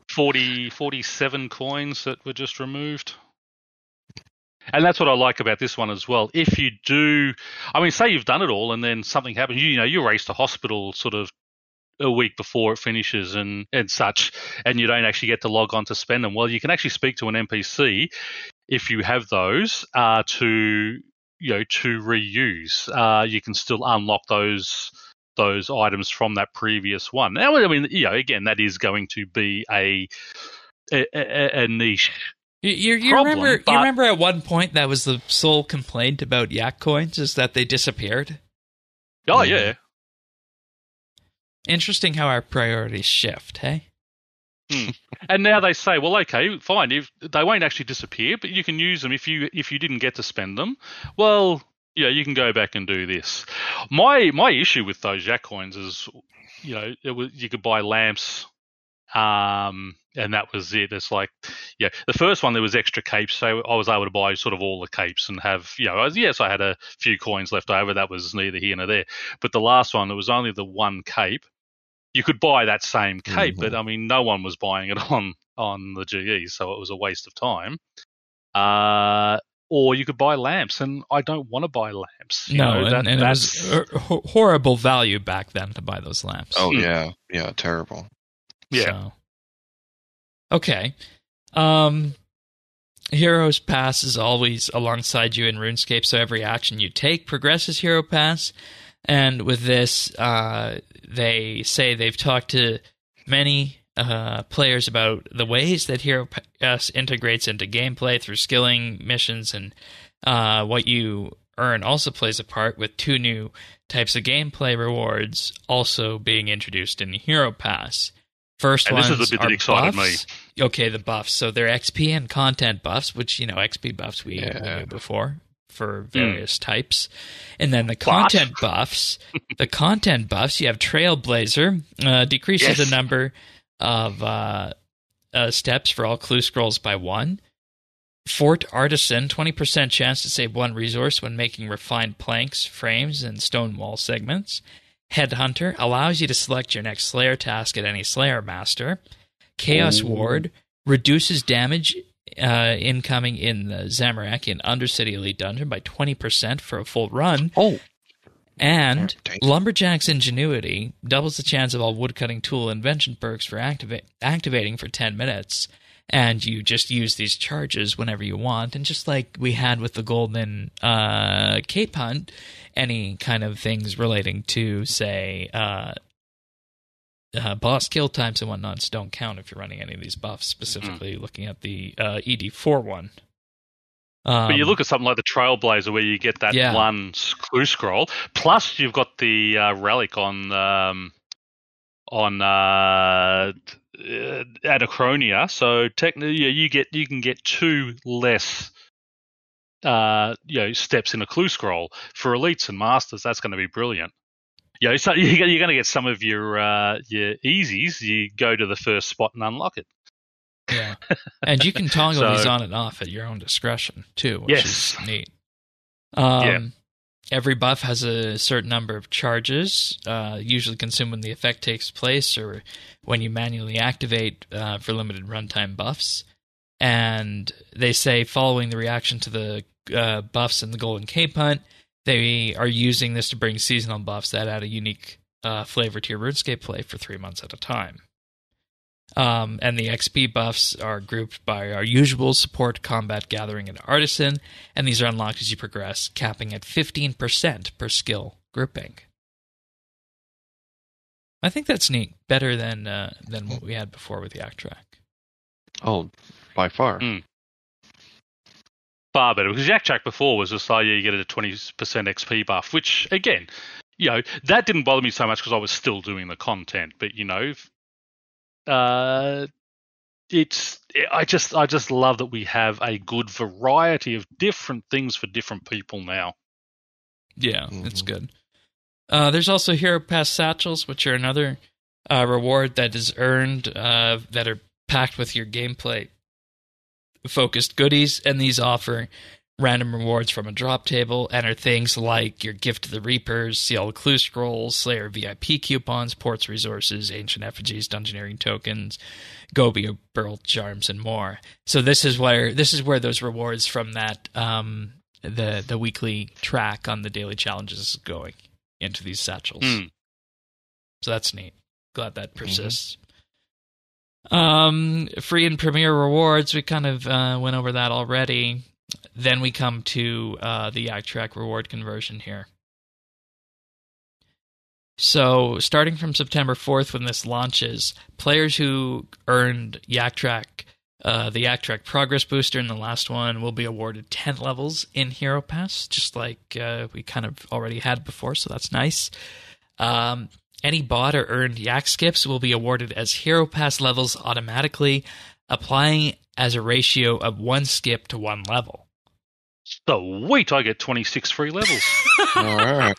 47 coins that were just removed. And that's what I like about this one as well. If you do, say you've done it all and then something happens, you race to hospital sort of a week before it finishes and such, and you don't actually get to log on to spend them. Well, you can actually speak to an NPC if you have those to reuse. You can still unlock those items from that previous one. Now, again, that is going to be a niche. You remember at one point that was the sole complaint about yak coins, is that they disappeared? Oh, yeah. Interesting how our priorities shift, hey? And now they say, well, okay, fine, if they won't actually disappear, but you can use them if you didn't get to spend them. Well, you can go back and do this. My issue with those yak coins is, you could buy lamps, and that was it. It's like, the first one there was extra capes, so I was able to buy sort of all the capes and have, yes, I had a few coins left over. That was neither here nor there. But the last one, there was only the one cape. you could buy that same cape, Mhm. but I mean, no one was buying it on the GE, so it was a waste of time. Or you could buy lamps, and I don't want to buy lamps. No, You know, and it was horrible value back then to buy those lamps. Oh yeah, terrible. Yeah. So. Okay. Heroes Pass is always alongside you in RuneScape, so every action you take progresses Hero Pass. And with this, they say they've talked to many players about the ways that Hero Pass integrates into gameplay through skilling, missions, and what you earn also plays a part, with 2 new types of gameplay rewards also being introduced in the Hero Pass. First and this ones is the bit are that excited buffs. Okay, the buffs. So they're XP and content buffs, which, XP buffs we knew before for various types. And then the content buffs. The content buffs, you have Trailblazer, decreases the number of steps for all clue scrolls by 1. Fort Artisan, 20% chance to save 1 resource when making refined planks, frames, and stone wall segments. Headhunter allows you to select your next Slayer task at any Slayer Master. Chaos Ward reduces damage incoming in the Zamorak Undercity Elite Dungeon by 20% for a full run. Oh. And Lumberjack's Ingenuity doubles the chance of all woodcutting tool invention perks for activating for 10 minutes. And you just use these charges whenever you want. And just like we had with the Golden Cape Hunt, any kind of things relating to, say, boss kill times and whatnots don't count if you're running any of these buffs, specifically looking at the ED4 one. But you look at something like the Trailblazer, where you get that 1 clue scroll, plus you've got the relic on Anachronia, so technically you can get 2 less steps in a clue scroll. For elites and masters, that's going to be brilliant. So you're going to get some of your easies. You go to the first spot and unlock it. Yeah, and you can toggle these on and off at your own discretion too, which is neat. Every buff has a certain number of charges, usually consumed when the effect takes place or when you manually activate for limited runtime buffs. And they say, following the reaction to the buffs in the Golden Cape Hunt, they are using this to bring seasonal buffs that add a unique flavor to your RuneScape play for 3 months at a time. And the XP buffs are grouped by our usual support, combat, gathering, and artisan, and these are unlocked as you progress, capping at 15% per skill grouping. I think that's neat. Better than what we had before with Yak Track. Oh, by far. Far better, because Yak Track before was just like, you get a 20% XP buff, which, again, that didn't bother me so much because I was still doing the content, but, I just love that we have a good variety of different things for different people now. Yeah, it's good. There's also Hero Pass Satchels, which are another reward that is earned that are packed with your gameplay-focused goodies, and these offer random rewards from a drop table and are things like your Gift to the Reapers, See All the Clue Scrolls, Slayer VIP coupons, Ports Resources, Ancient Effigies, Dungeoneering tokens, Gobi Burl Charms, and more. So this is where those rewards from that the weekly track on the daily challenges is going into these satchels. So that's neat. Glad that persists. Free and Premier rewards, we kind of went over that already. Then we come to the Yak Track reward conversion here. So, starting from September 4th when this launches, players who earned Yak Track, the Yak Track Progress Booster in the last one, will be awarded 10 levels in Hero Pass, just like we kind of already had before, so that's nice. Any bought or earned Yak Skips will be awarded as Hero Pass levels automatically, applying as a ratio of 1 skip to 1 level. Sweet, I get 26 free levels. All right.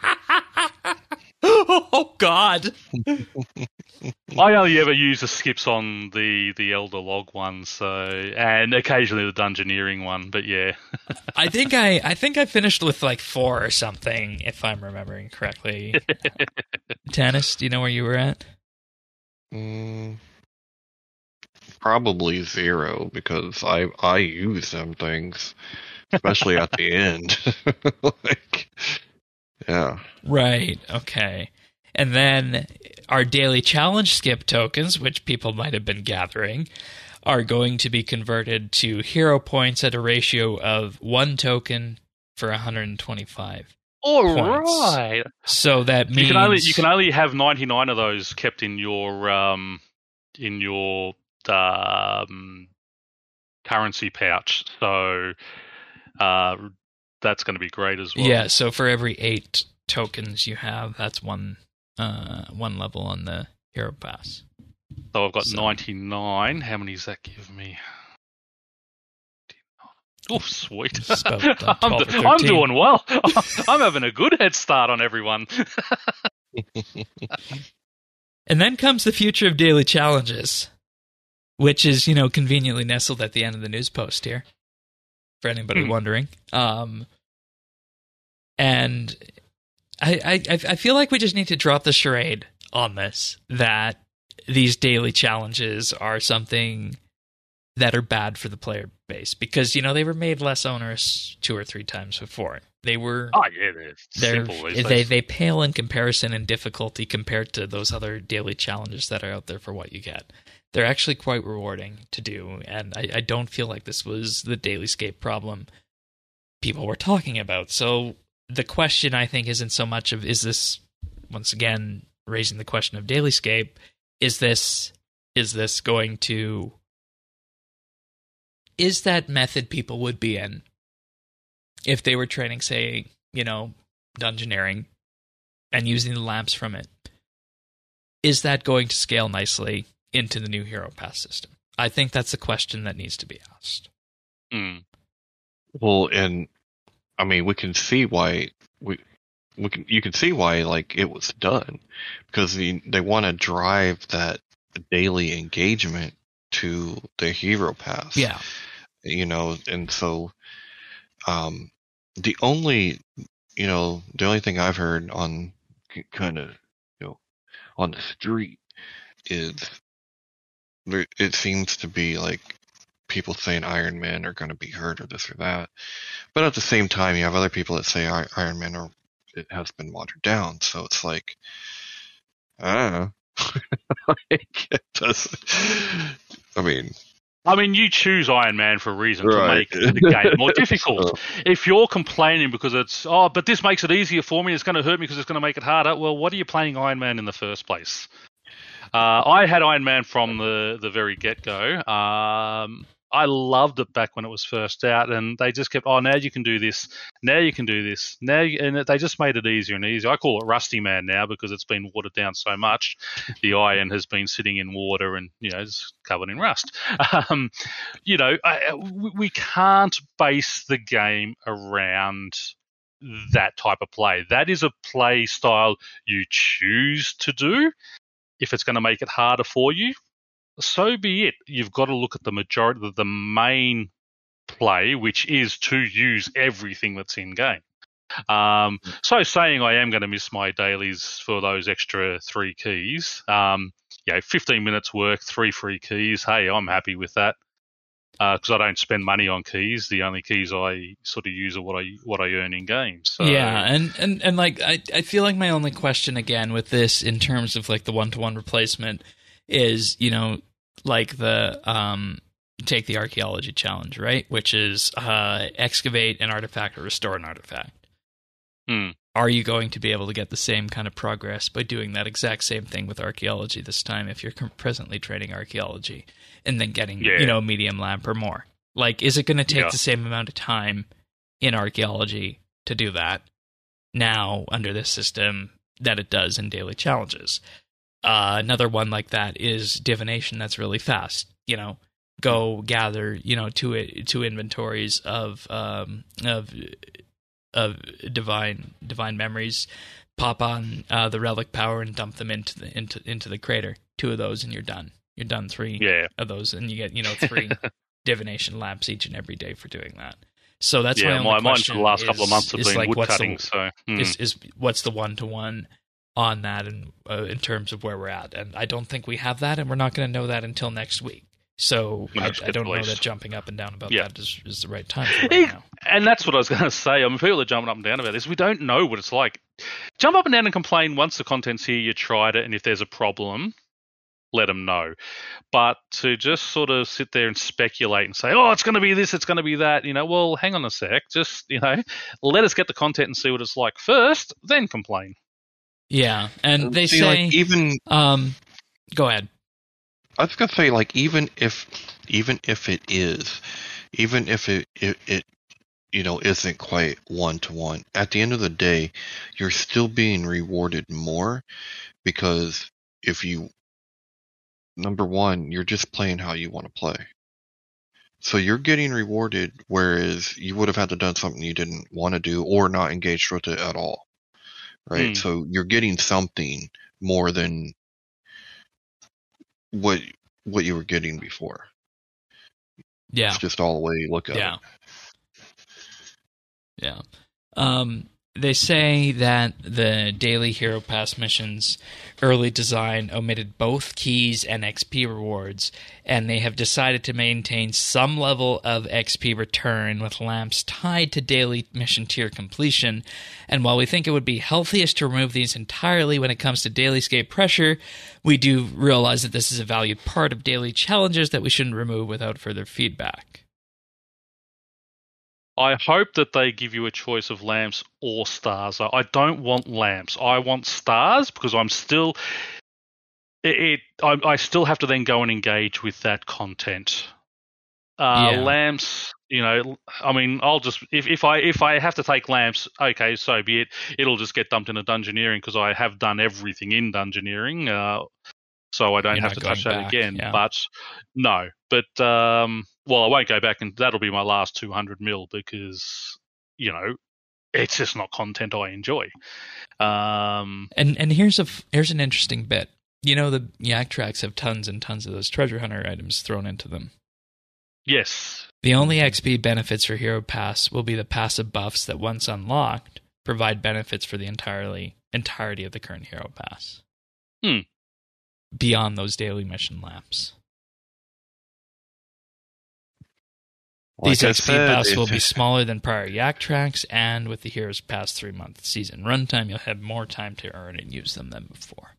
Oh, God. I only ever use the skips on the Elder Log one, and occasionally the Dungeoneering one, but yeah. I think I finished with like 4 or something, if I'm remembering correctly. Tannis, do you know where you were at? Mm, probably 0 because I use them things, especially at the end. Like, yeah. Right, okay. And then our daily challenge skip tokens, which people might have been gathering, are going to be converted to hero points at a ratio of 1 token for 125. All points. right. So that means you can only have 99 of those kept in your currency pouch. So that's going to be great as well. Yeah, so for every 8 tokens you have, that's one level on the hero pass. So I've got 99. How many does that give me? Oh, sweet. I'm doing well. I'm having a good head start on everyone. And then comes the future of daily challenges, which is, conveniently nestled at the end of the news post here, for anybody wondering. And I feel like we just need to drop the charade on this, that these daily challenges are something that are bad for the player base, because they were made less onerous 2 or 3 times before. They were they're simple. They pale in comparison in difficulty compared to those other daily challenges that are out there for what you get. They're actually quite rewarding to do, and I don't feel like this was the Dailyscape problem people were talking about. So the question, I think, isn't so much of, is this, once again, raising the question of Dailyscape, is going to... Is that method people would be in if they were training, say, dungeoneering and using the lamps from it? Is that going to scale nicely into the new Hero Pass system? I think that's a question that needs to be asked. Well, and I mean, we can see why you can see why it was done, because they want to drive that daily engagement to the Hero Pass. Yeah. And so the only thing I've heard on kind of on the street is it seems to be like people saying Iron Man are going to be hurt or this or that, but at the same time you have other people that say Iron Man it has been watered down. So it's like, I don't know. I mean, you choose Iron Man for a reason, to make the game more difficult. If you're complaining because it's, but this makes it easier for me, it's going to hurt me because it's going to make it harder, well, what are you playing Iron Man in the first place? I had Iron Man from the very get-go. I loved it back when it was first out, and they just kept, now you can do this, now you can do this, and they just made it easier and easier. I call it Rusty Man now because it's been watered down so much. The iron has been sitting in water and, it's covered in rust. We can't base the game around that type of play. That is a play style you choose to do. If it's going to make it harder for you, so be it. You've got to look at the majority of the main play, which is to use everything that's in game. So saying I am going to miss my dailies for those extra 3 keys, 15 minutes work, 3 free keys. Hey, I'm happy with that because I don't spend money on keys. The only keys I sort of use are what I earn in game. So. Yeah, and like I feel like my only question again with this in terms of like the 1-to-1 replacement is, like the take the archaeology challenge, right? Which is excavate an artifact or restore an artifact. Are you going to be able to get the same kind of progress by doing that exact same thing with archaeology this time if you're presently training archaeology and then getting, medium lamp or more? Like, is it going to take the same amount of time in archaeology to do that now under this system that it does in daily challenges? Another one like that is divination. That's really fast. Go gather, two inventories of divine memories, pop on the relic power and dump them into the crater. 2 of those and you're done. You're done 3 of those, and you get 3 divination lamps each and every day for doing that. So that's my only question. Mine for the last couple of months have been like, wood cutting. So is what's the 1-to-1 on that in terms of where we're at. And I don't think we have that, and we're not going to know that until next week. So I don't know that jumping up and down about that is the right time for right now. And that's what I was going to say. I mean, people are jumping up and down about this. We don't know what it's like. Jump up and down and complain once the content's here, you tried it, and if there's a problem, let them know. But to just sort of sit there and speculate and say, oh, it's going to be this, it's going to be that, well, hang on a sec. Just, let us get the content and see what it's like first, then complain. Yeah, and they say... Like, even... go ahead. I was going to say, like, even if it is, even if it isn't quite one-to-one, at the end of the day, you're still being rewarded more because if you... Number one, you're just playing how you want to play. So you're getting rewarded, whereas you would have had to done something you didn't want to do or not engaged with it at all, right? So you're getting something more than what you were getting before. Yeah, it's just all the way you look at it. Yeah. They say that the daily Hero Pass missions early design omitted both keys and XP rewards, and they have decided to maintain some level of XP return with lamps tied to daily mission tier completion. And while we think it would be healthiest to remove these entirely when it comes to dailyscape pressure, we do realize that this is a valued part of daily challenges that we shouldn't remove without further feedback. I hope that they give you a choice of lamps or stars. I don't want lamps. I want stars because I'm still... I still have to then go and engage with that content. Lamps, I mean, I'll just... If I have to take lamps, okay, so be it. It'll just get dumped into Dungeoneering because I have done everything in Dungeoneering. So I don't have to touch that again. Yeah. But no. But I won't go back, and that'll be my last 200 mil because it's just not content I enjoy. And here's an interesting bit. The Yak Tracks have tons and tons of those treasure hunter items thrown into them. Yes. The only XP benefits for Hero Pass will be the passive buffs that, once unlocked, provide benefits for the entirety of the current Hero Pass. Beyond those daily mission lamps. These XP buffs will be smaller than prior Yak Tracks, and with the Heroes Pass 3-month season runtime, you'll have more time to earn and use them than before.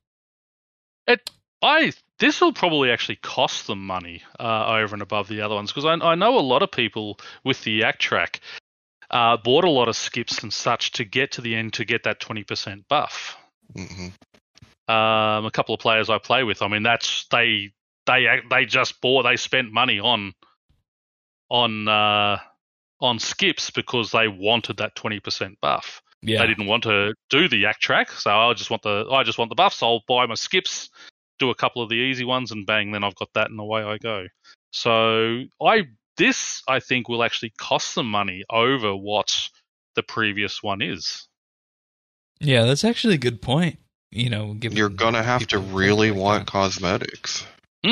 This will probably actually cost them money over and above the other ones, because I know a lot of people with the Yak Track bought a lot of skips and such to get to the end to get that 20% buff. Mm-hmm. A couple of players I play with, I mean, that's they spent money on skips because they wanted that 20% buff. Yeah. They didn't want to do the Yak Track, so I just want the buff. So I'll buy my skips, do a couple of the easy ones, and bang, then I've got that, and away I go. So I think will actually cost them money over what the previous one is. Yeah, that's actually a good point. You're gonna have to really want cosmetics.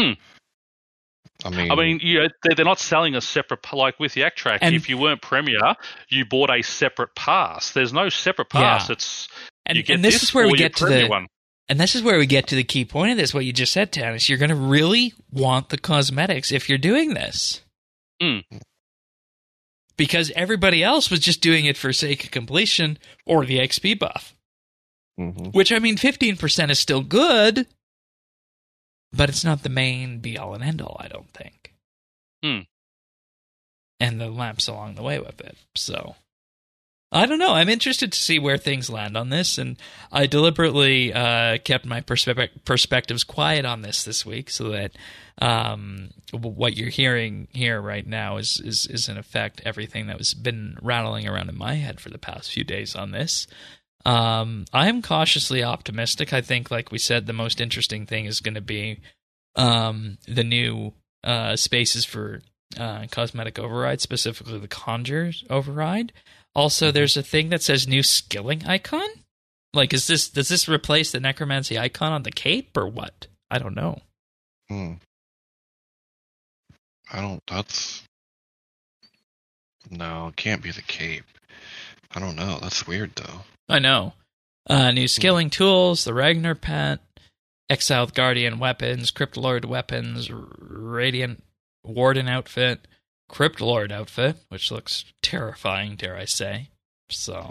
I mean, they're not selling a separate, like with Yak Track. If you weren't Premier, you bought a separate pass. There's no separate pass. Yeah. And this is where we get to the one. And this is where we get to the key point of this. What you just said, Tanis, you're going to really want the cosmetics if you're doing this, because everybody else was just doing it for sake of completion or the XP buff. Mm-hmm. Which, I mean, 15% is still good, but it's not the main be-all and end-all, I don't think. And the lamps along the way with it. So, I don't know. I'm interested to see where things land on this, and I deliberately kept my perspectives quiet on this week so that what you're hearing here right now is in effect everything that was been rattling around in my head for the past few days on this. I am cautiously optimistic. I think, like we said, the most interesting thing is going to be the new spaces for cosmetic override, specifically the Conjure's override. Also, there's a thing that says new skilling icon. Like, does this replace the necromancy icon on the cape or what? I don't know. No, it can't be the cape. I don't know. That's weird, though. I know. New skilling tools, the Ragnar pet, Exiled Guardian weapons, Cryptlord weapons, Radiant Warden outfit, Cryptlord outfit, which looks terrifying, dare I say. So,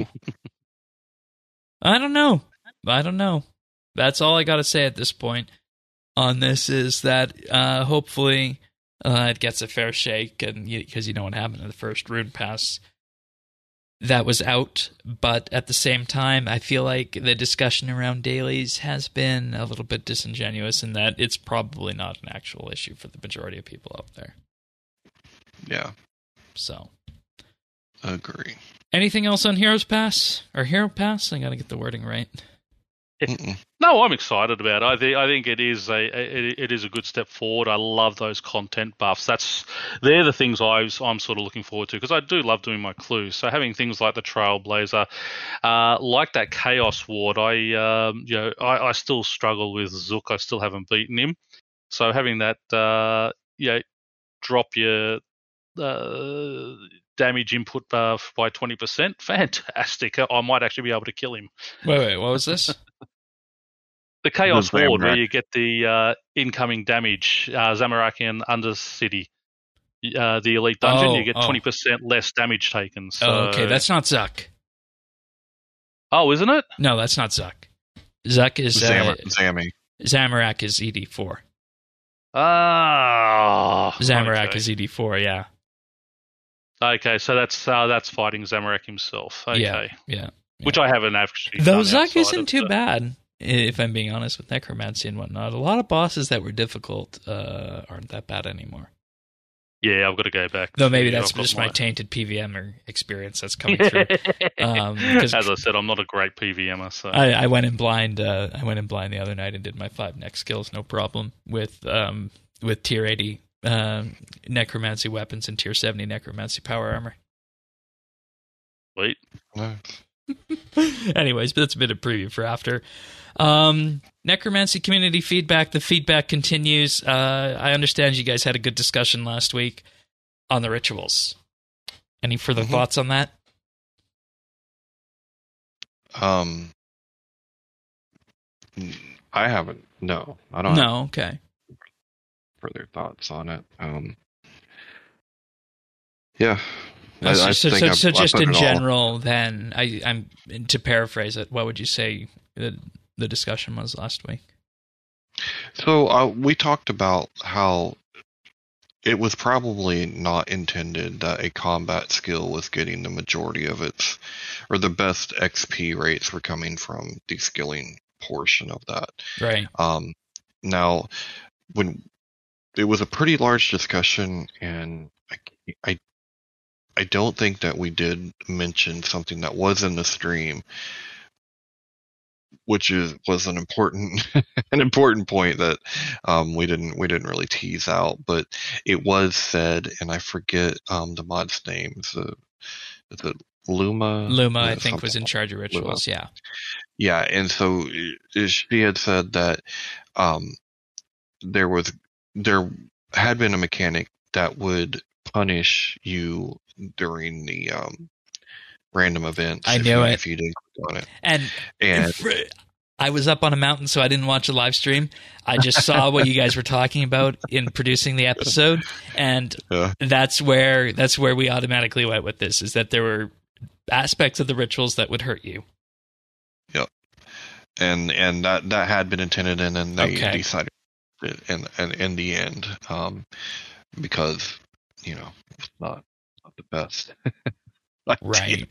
I don't know. That's all I got to say at this point on this, is that hopefully it gets a fair shake, and because you know what happened in the first Rune Pass that was out. But at the same time, I feel like the discussion around dailies has been a little bit disingenuous in that it's probably not an actual issue for the majority of people out there. Yeah. So. Agree. Anything else on Heroes Pass? Or Hero Pass? I gotta get the wording right. No, I'm excited about it. I think it is a good step forward. I love those content buffs. They're the things I'm sort of looking forward to, because I do love doing my clues. So having things like the Trailblazer, like that Chaos Ward, I still struggle with Zook. I still haven't beaten him. So having that, drop your damage input by 20%, fantastic. I might actually be able to kill him. Wait, what was this? The Chaos Ward, where you get the incoming damage, Zamorakian Undercity, the Elite Dungeon, you get 20% less damage taken. So... okay, that's not Zuck. Oh, isn't it? No, that's not Zuck. Zuck is... Zammy. Zamorak is ED4. Zamorak is ED4, yeah. Okay, so that's fighting Zamorak himself. Okay. Yeah. Which I haven't actually Though done Zuck isn't too bad, if I'm being honest, with Necromancy and whatnot. A lot of bosses that were difficult aren't that bad anymore. Yeah, I've got to go back. Though maybe that's just my tainted PVM experience that's coming through. As I said, I'm not a great PVMer, so I went in blind. I went in blind the other night and did my 5 next skills, no problem, with tier 80 necromancy weapons and tier 70 necromancy power armor. Wait. Anyways, but that's a bit of preview for after. Necromancy community feedback. The feedback continues. I understand you guys had a good discussion last week on the rituals. Any further thoughts on that? I haven't. No, I don't. No, okay. Further thoughts on it. Yeah. So just in general, then, I'm to paraphrase it. What would you say the discussion was last week? So we talked about how it was probably not intended that a combat skill was getting the majority of its, or the best XP rates were coming from the skilling portion of that. Right. Now, when it was a pretty large discussion, and I don't think that we did mention something that was in the stream, which was an important point that we didn't really tease out, but it was said, and I forget the mod's name. Is it Luma? Luma, I think, was in charge of rituals. Luma. Yeah, and so she had said that there had been a mechanic that would punish you during the random events. I knew it. If you didn't click on it. And I was up on a mountain, so I didn't watch a live stream. I just saw what you guys were talking about in producing the episode, and that's where we automatically went with this, is that there were aspects of the rituals that would hurt you. Yep. And that had been intended, and then they decided in the end, because it's not the best. Right.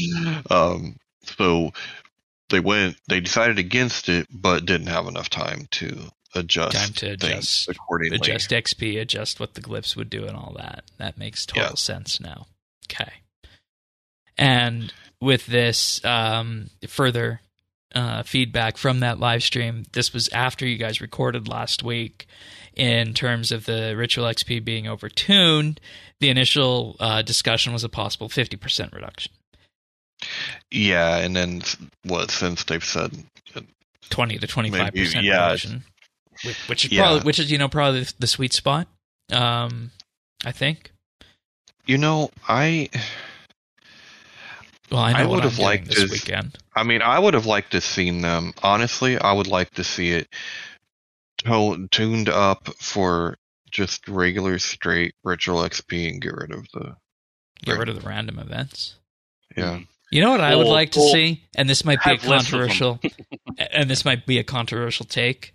So they decided against it, but didn't have enough time to adjust things accordingly. Adjust XP, adjust what the glyphs would do and all that. That makes total sense now. Okay. And with this further feedback from that live stream, this was after you guys recorded last week. In terms of the ritual XP being overtuned, the initial discussion was a possible 50% reduction. Yeah, and then since they've said 20 to 25% reduction, which is probably the sweet spot. I think. Well, I know I what would I'm have doing liked this to. weekend. I mean, I would have liked to seen them. Honestly, I would like to see it tuned up for just regular straight ritual XP and get rid of the. Get rid of the random events. Yeah. You know what I would like to Or see, and this might be a have less of them. controversial, and this might be a controversial take.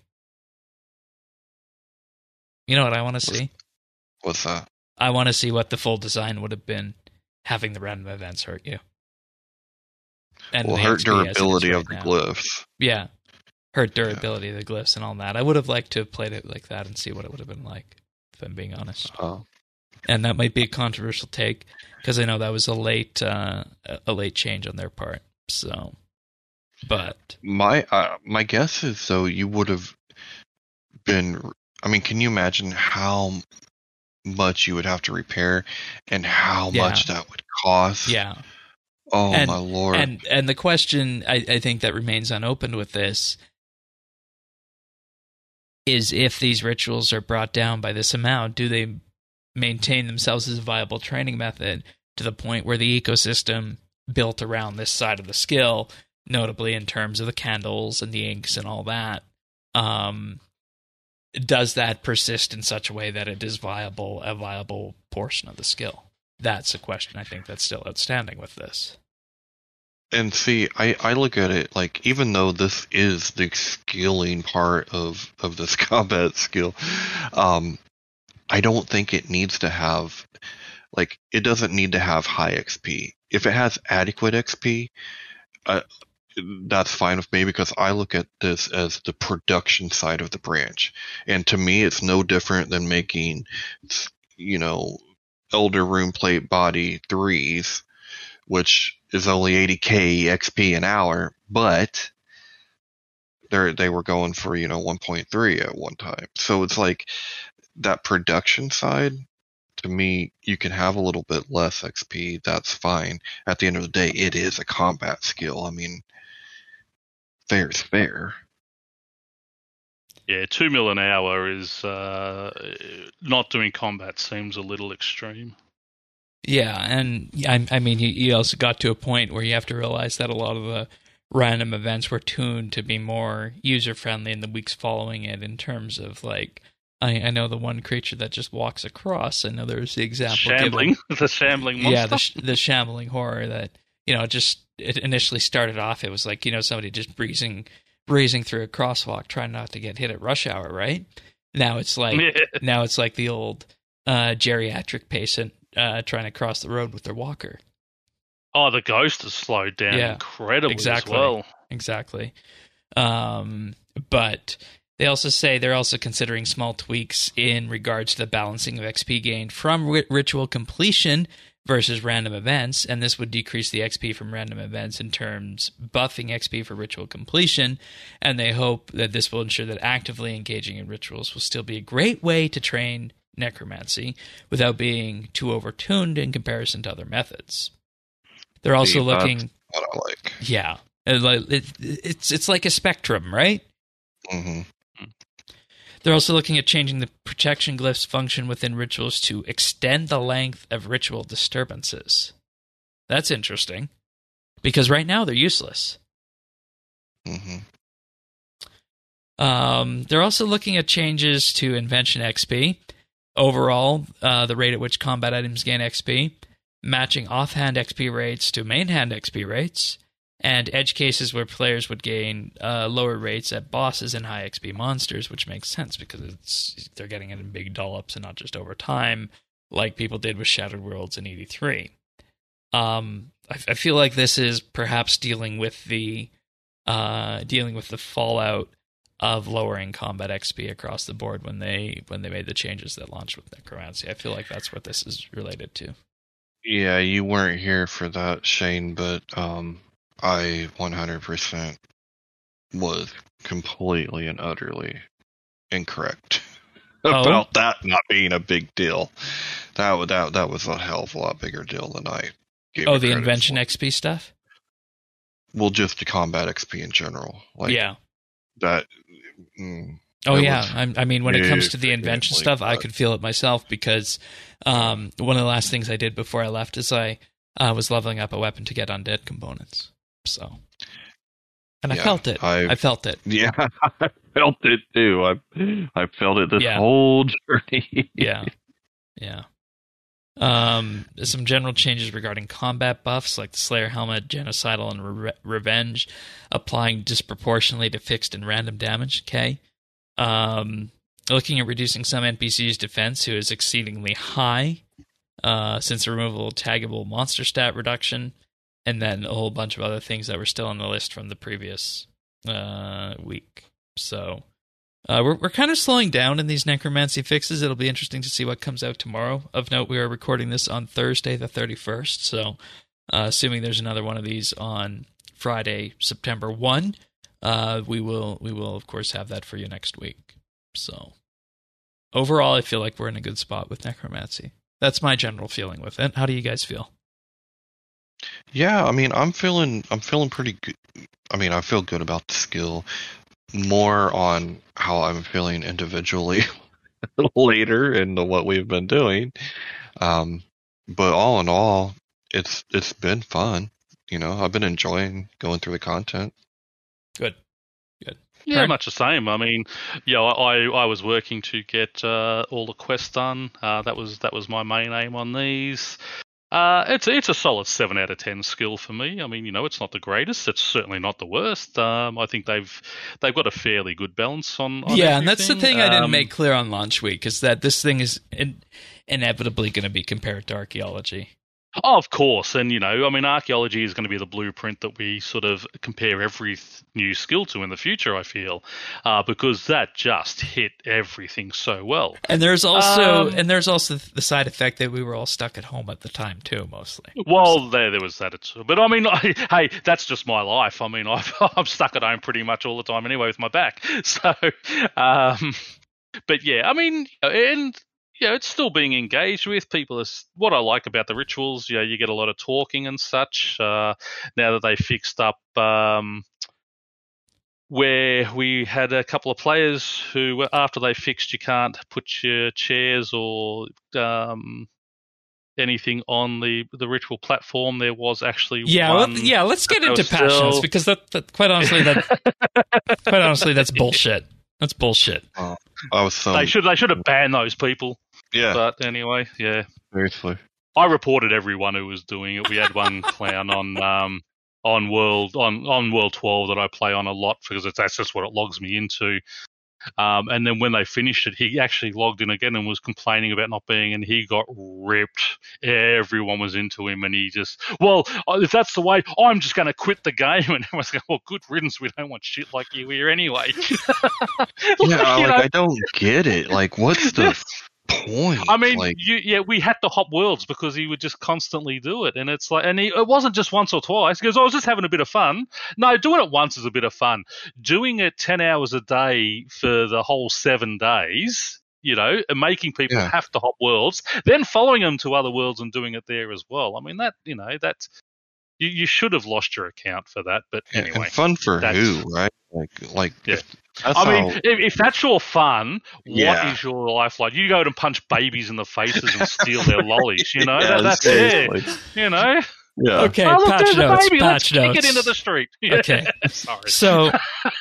You know what I want to see? What's that? I want to see what the full design would have been having the random events hurt you. And Will the hurt XP as it is durability right of the now. glyphs. Yeah. Hurt durability of the glyphs and all that. I would have liked to have played it like that and see what it would have been like, if I'm being honest. Oh. And that might be a controversial take, because I know that was a late change on their part. So, but My guess is though you would have been. I mean, can you imagine how much you would have to repair and how much that would cost? yeah. Oh And- my lord! And the question I think that remains unopened with this is, if these rituals are brought down by this amount, do they maintain themselves as a viable training method to the point where the ecosystem built around this side of the skill, notably in terms of the candles and the inks and all that, does that persist in such a way that it is a viable portion of the skill? That's a question I think that's still outstanding with this. And see, I look at it like, even though this is the skilling part of this combat skill, I don't think it needs to have, like, it doesn't need to have high XP. If it has adequate XP, that's fine with me, because I look at this as the production side of the branch. And to me, it's no different than making, Elder Rune Plate Body 3s, which is only 80k XP an hour, but they were going for 1.3 at one time. So it's like that production side. To me, you can have a little bit less XP. That's fine. At the end of the day, it is a combat skill. I mean, fair is fair. Yeah, 2 mil an hour is not doing combat seems a little extreme. Yeah, and I mean, you also got to a point where you have to realize that a lot of the random events were tuned to be more user-friendly in the weeks following it, in terms of, like, I know the one creature that just walks across. I know there's the example Shambling, the shambling monster. Yeah, the shambling horror that, it initially started off, it was like, somebody just breezing through a crosswalk trying not to get hit at rush hour, right? Now it's like the old geriatric patient trying to cross the road with their walker. Oh, the ghost has slowed down incredibly as well. Exactly. But they also say they're also considering small tweaks in regards to the balancing of XP gained from ritual completion versus random events, and this would decrease the XP from random events in terms buffing XP for ritual completion, and they hope that this will ensure that actively engaging in rituals will still be a great way to train necromancy without being too overtuned in comparison to other methods. They're also looking... What I like. Yeah. It's like a spectrum, right? Mm-hmm. They're also looking at changing the protection glyphs function within rituals to extend the length of ritual disturbances. That's interesting, because right now they're useless. Mm-hmm. They're also looking at changes to Invention XP. Overall, the rate at which combat items gain XP, matching offhand XP rates to main hand XP rates, and edge cases where players would gain lower rates at bosses and high XP monsters, which makes sense because they're getting it in big dollops and not just over time, like people did with Shattered Worlds in ED3. I feel like this is perhaps dealing with the fallout of lowering combat XP across the board when they made the changes that launched with Necromancy. I feel like that's what this is related to. Yeah, you weren't here for that, Shane, but I 100% was completely and utterly incorrect about that not being a big deal. That was a hell of a lot bigger deal than I gave it the credit Invention for. XP stuff? Well, just the combat XP in general. Like, yeah. That. I mean, when it comes to the invention stuff, I but- could feel it myself, because one of the last things I did before I left is I was leveling up a weapon to get undead components. So, and I Yeah, felt it. I felt it. Yeah, I felt it too. I felt it this whole journey. Yeah. Some general changes regarding combat buffs, like the Slayer Helmet, Genocidal, and Revenge, applying disproportionately to fixed and random damage. Okay. Looking at reducing some NPCs' defense, who is exceedingly high, since the removal of taggable monster stat reduction, and then a whole bunch of other things that were still on the list from the previous week. So we're kind of slowing down in these necromancy fixes. It'll be interesting to see what comes out tomorrow. Of note, we are recording this on Thursday the 31st, so assuming there's another one of these on Friday, September 1, we will of course have that for you next week. So overall, I feel like we're in a good spot with necromancy. That's my general feeling with it. How do you guys feel? Yeah, I mean, I'm feeling pretty good. I mean, I feel good about the skill. More on how I'm feeling individually later into what we've been doing. But all in all, it's been fun. I've been enjoying going through the content. Good. Yeah, much the same. I mean, I was working to get all the quests done. That was my main aim on these. It's a solid 7 out of 10 skill for me. I mean, it's not the greatest. It's certainly not the worst. I think they've got a fairly good balance on everything. And that's the thing I didn't make clear on launch week, is that this thing is inevitably going to be compared to archaeology. Oh, of course, and I mean, archaeology is going to be the blueprint that we sort of compare every new skill to in the future. I feel because that just hit everything so well. And there's also the side effect that we were all stuck at home at the time too, mostly. Well, there was that too. But I mean, hey, that's just my life. I mean, I'm stuck at home pretty much all the time anyway with my back. So, but yeah, I mean, and. Yeah, it's still being engaged with. People what I like about the rituals. You get a lot of talking and such. Now that they fixed up where we had a couple of players who, after they fixed, you can't put your chairs or anything on the ritual platform. There was actually one. Let's get into passions, because that quite honestly that's bullshit. That's bullshit. They should have banned those people. Yeah. But anyway, yeah. Seriously. I reported everyone who was doing it. We had one clown on World 12 that I play on a lot because that's just what it logs me into. And then when they finished it, he actually logged in again and was complaining about not being, and he got ripped. Everyone was into him, and he just, if that's the way, I'm just going to quit the game. And everyone's going, well, good riddance. We don't want shit like you here anyway. I don't get it. Like, what's the point? I mean, we had to hop worlds because he would just constantly do it, and it's like, and it wasn't just once or twice. He goes, I was just having a bit of fun. No, doing it once is a bit of fun. Doing it 10 hours a day for the whole 7 days, and making people have to hop worlds, then following them to other worlds and doing it there as well. I mean, that's you should have lost your account for that. But anyway, and fun for who, right? Like. Yeah. If that's your fun, what is your life like? You go and punch babies in the faces and steal their lollies, that's it, Yeah. Okay, look, patch notes, baby. patch Let's notes. kick it into the street. Okay. Sorry. So,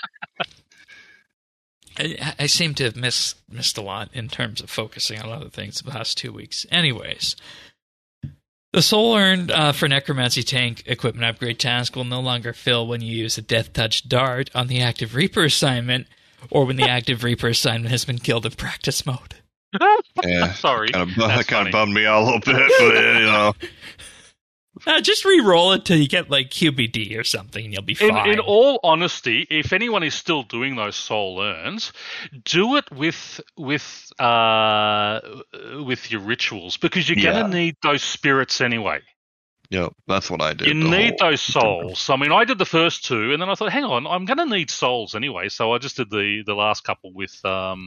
I seem to have missed a lot in terms of focusing on other things the past 2 weeks. Anyways, the soul earned for Necromancy Tank equipment upgrade task will no longer fill when you use a Death Touch Dart on the Active Reaper assignment, or when the Active Reaper assignment has been killed in practice mode. Yeah, sorry. That kind of bummed me out a little bit, but Just re-roll it till you get like QBD or something, and you'll be fine. In all honesty, if anyone is still doing those soul earns, do it with your rituals, because you're going to need those spirits anyway. Yep, that's what I did. You need those souls. I mean, I did the first 2, and then I thought, hang on, I'm going to need souls anyway. So I just did the last couple with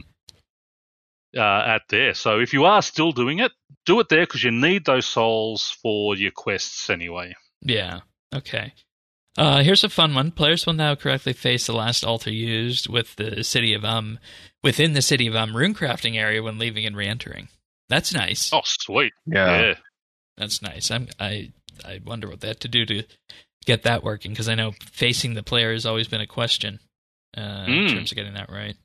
at there. So if you are still doing it, do it there, because you need those souls for your quests anyway. Yeah. Okay. Here's a fun one. Players will now correctly face the last altar used with the city of within the city of runecrafting area when leaving and re-entering. That's nice. Oh, sweet. Yeah. That's nice. I wonder what they had to do to get that working, because I know facing the player has always been a question in terms of getting that right.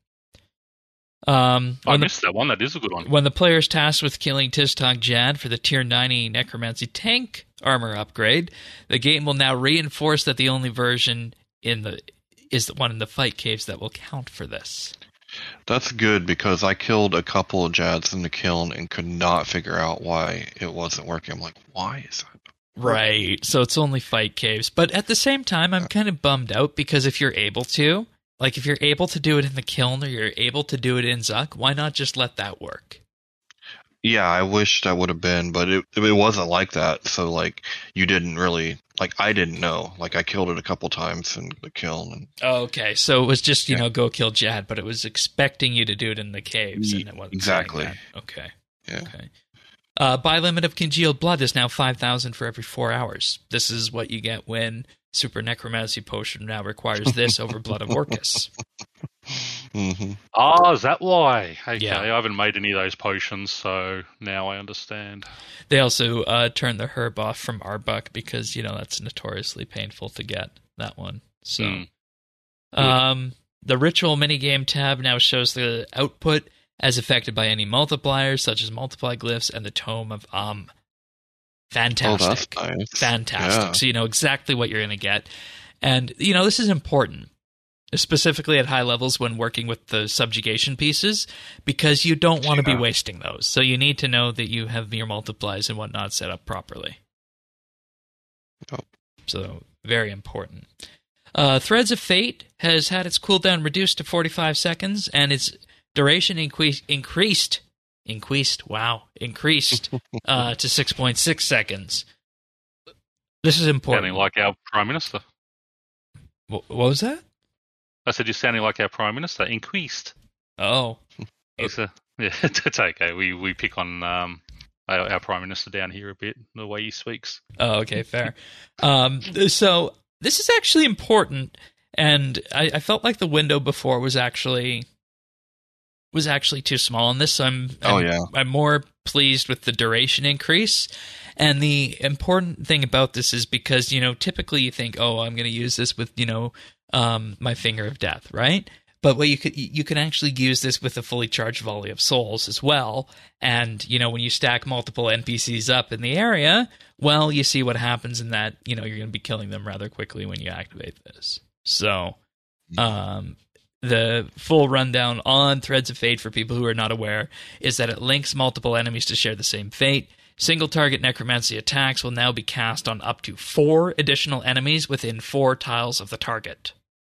I missed that one. That is a good one. When the player is tasked with killing Tiztog Jad for the Tier 90 Necromancy tank armor upgrade, the game will now reinforce that the only version is the one in the fight caves that will count for this. That's good, because I killed a couple of Jads in the kiln and could not figure out why it wasn't working. I'm like, why is that? Right, so it's only fight caves. But at the same time, I'm kind of bummed out, because if you're able to, like if you're able to do it in the kiln or you're able to do it in Zuck, why not just let that work? Yeah, I wish that would have been, but it wasn't like that. So like you didn't really, like I didn't know. Like I killed it a couple times in the kiln. And, okay, so it was just, go kill Jad, but it was expecting you to do it in the caves. And it wasn't exactly. Okay. Yeah. Okay. Buy limit of congealed blood is now 5,000 for every 4 hours. This is what you get when Super Necromancy Potion now requires this over Blood of Orcus. Mm-hmm. Oh, is that why? Okay, Yeah. I haven't made any of those potions, so now I understand. They also turned the herb off from Arbuck because, that's notoriously painful to get, that one. So, the Ritual minigame tab now shows the output as affected by any multipliers, such as multiply glyphs and the Tome of Fantastic. Oh, that's nice. Fantastic. Yeah. So you know exactly what you're going to get. And, this is important, specifically at high levels when working with the subjugation pieces, because you don't want to be wasting those. So you need to know that you have your multiplies and whatnot set up properly. Oh. So, very important. Threads of Fate has had its cooldown reduced to 45 seconds, and its duration increased to 6.6 seconds. This is important. Sounding like our Prime Minister. What was that? I said you're sounding like our Prime Minister. Increased. Oh. It's okay. We pick on our Prime Minister down here a bit, the way he speaks. Oh, okay, fair. So this is actually important, and I felt like the window before was actually too small on this, so I'm more pleased with the duration increase. And the important thing about this is because, typically you think, oh, I'm going to use this with, my Finger of Death, right? But what you can actually use this with a fully charged Volley of Souls as well. And, when you stack multiple NPCs up in the area, well, you see what happens in that, you're going to be killing them rather quickly when you activate this. So, the full rundown on Threads of Fate for people who are not aware is that it links multiple enemies to share the same fate. Single target necromancy attacks will now be cast on up to 4 additional enemies within 4 tiles of the target.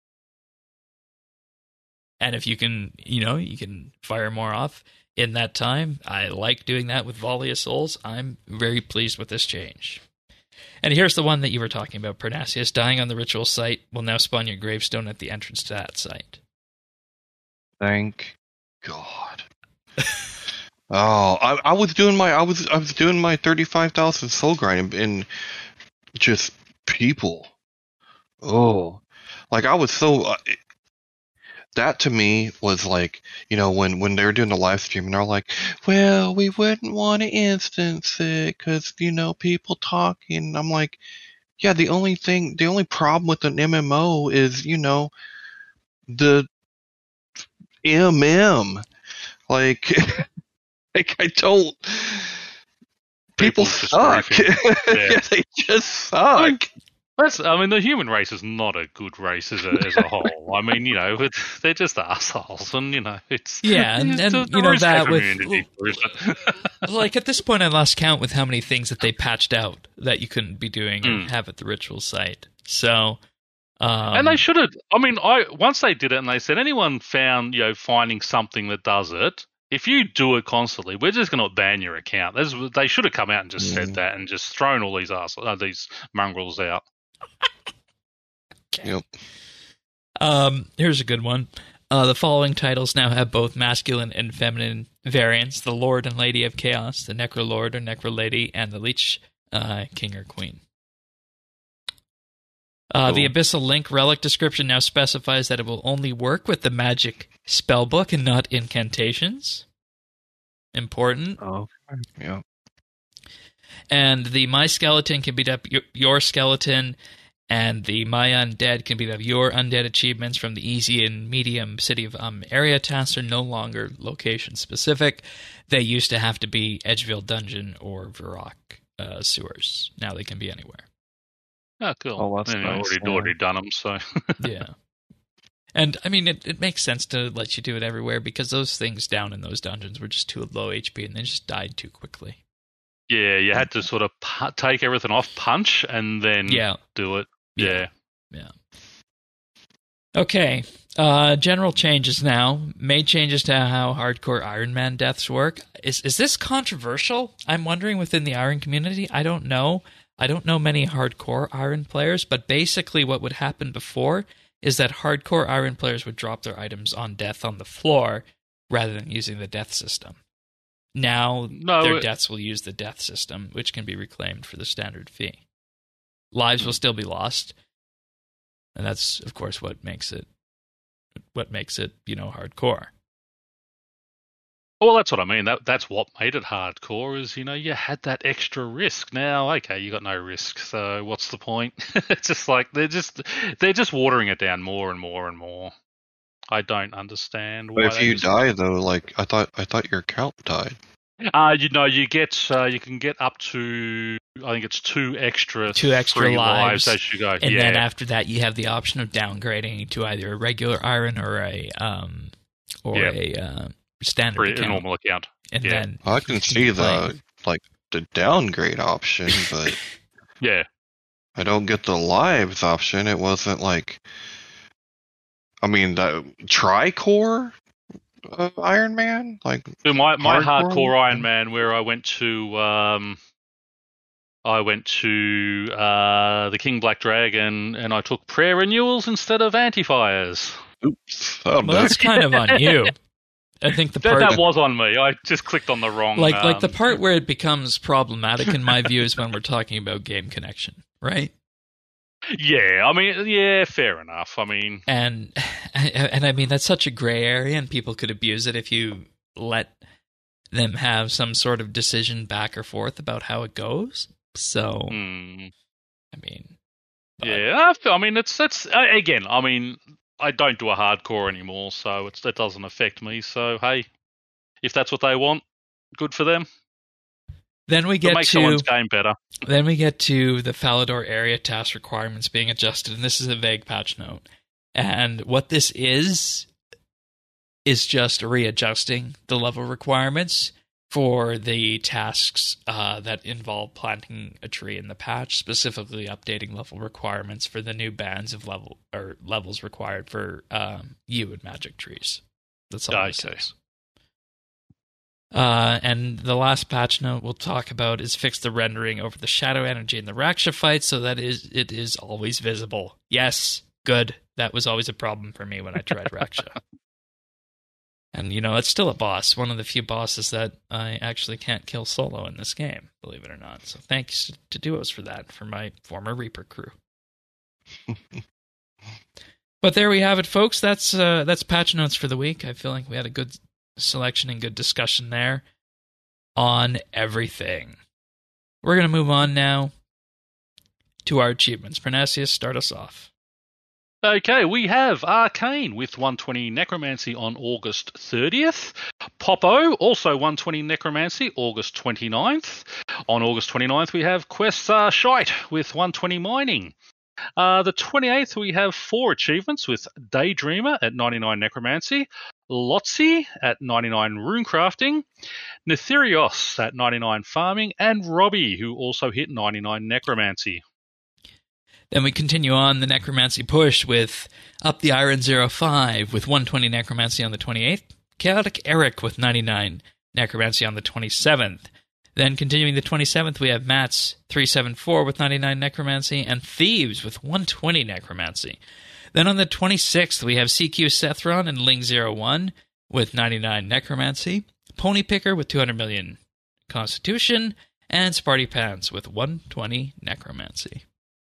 And if you can, you can fire more off in that time. I like doing that with Volley of Souls. I'm very pleased with this change. And here's the one that you were talking about, Parnassius. Dying on the ritual site will now spawn your gravestone at the entrance to that site. Thank God. Oh, I was doing my 35,000 soul grind and just people. Oh, like I was so. That to me was like, when they were doing the live stream and they're like, well, we wouldn't want to instance it because, people talking. I'm like, yeah, the only problem with an MMO is, the like, like I don't. People suck. Yeah, they just suck. The human race is not a good race as a whole. I mean, they're just assholes, and it's and that with like at this point, I lost count with how many things that they patched out that you couldn't be doing and have at the ritual site. So, and they should have. Once they did it, and they said anyone found finding something that does it. If you do it constantly, we're just going to ban your account. They should have come out and just said that and just thrown all these these mongrels out. Yep. Here's a good one. The following titles now have both masculine and feminine variants: the Lord and Lady of Chaos, the Necrolord or Necrolady, and the Leech King or Queen. Cool. The Abyssal Link relic description now specifies that it will only work with the magic spellbook and not incantations. Important. Oh, yeah. And the My Skeleton can beat up your skeleton, and the My Undead can beat up your undead achievements from the easy and medium City of area tasks are no longer location specific. They used to have to be Edgeville Dungeon or Varrock sewers. Now they can be anywhere. Oh, cool. Oh, that's nice. Already done them, so. Yeah. And, I mean, it makes sense to let you do it everywhere because those things down in those dungeons were just too low HP and they just died too quickly. Yeah, you had to sort of take everything off, punch, and then do it. Yeah. Okay. General changes now. Made changes to how hardcore Iron Man deaths work. Is this controversial? I'm wondering within the Iron community. I don't know. I don't know many hardcore Iron players, but basically what would happen before is that hardcore Iron players would drop their items on death on the floor rather than using the death system. Now their deaths will use the death system, which can be reclaimed for the standard fee. Lives will still be lost, and that's, of course, what makes it, hardcore. Well, that's what I mean. That's what made it hardcore is, you had that extra risk. Now, okay, you got no risk, so what's the point? It's just like they're just watering it down more and more and more. I don't understand why. But if you die though, like I thought your count died. You can get up to, I think it's two extra free lives as you go. And then after that you have the option of downgrading to either a regular Iron or a standard account. A normal account. And then I can see the downgrade option, but yeah, I don't get the lives option. It wasn't like, I mean, the Tricore Iron Man, like so my hardcore Iron Man, where I went to the King Black Dragon, and I took prayer renewals instead of anti-fires. Oops. Well, that's kind of on you. I think the part that was on me. I just clicked on the wrong. Like the part where it becomes problematic in my view is when we're talking about game connection, right? Yeah, I mean, yeah, fair enough. I mean, and I mean that's such a gray area, and people could abuse it if you let them have some sort of decision back or forth about how it goes. So, I mean, yeah, I mean, it's again. I mean, I don't do a hardcore anymore, so that doesn't affect me. So hey, if that's what they want, good for them. Then we get to make someone's game better. Then we get to the Falador area task requirements being adjusted, and this is a vague patch note. And what this is just readjusting the level requirements for the tasks that involve planting a tree in the patch, specifically updating level requirements for the new bands of levels required for you and magic trees. That's all it says. And the last patch note we'll talk about is fix the rendering over the shadow energy in the Raksha fight so that it is always visible. Yes, good. That was always a problem for me when I tried Raksha. And, it's still a boss. One of the few bosses that I actually can't kill solo in this game, believe it or not. So thanks to Duos for that, for my former Reaper crew. But there we have it, folks. That's patch notes for the week. I feel like we had a good selection and good discussion there on everything. We're going to move on now to our achievements. Pernasius, start us off. Okay, we have Arcane with 120 Necromancy on August 30th. Popo, also 120 Necromancy, August 29th. On August 29th, we have Quest Shite with 120 Mining. The 28th, we have 4 achievements with Daydreamer at 99 Necromancy, Lotzi at 99 Runecrafting, Netherios at 99 Farming, and Robbie, who also hit 99 Necromancy. Then we continue on the Necromancy push with Up the Iron 05 with 120 Necromancy on the 28th, Chaotic Eric with 99 Necromancy on the 27th. Then continuing the 27th, we have Mats 374 with 99 Necromancy, and Thieves with 120 Necromancy. Then on the 26th, we have CQ Sethron and Ling01 with 99 Necromancy, Pony Picker with 200 million Constitution, and Sparty Pants with 120 Necromancy.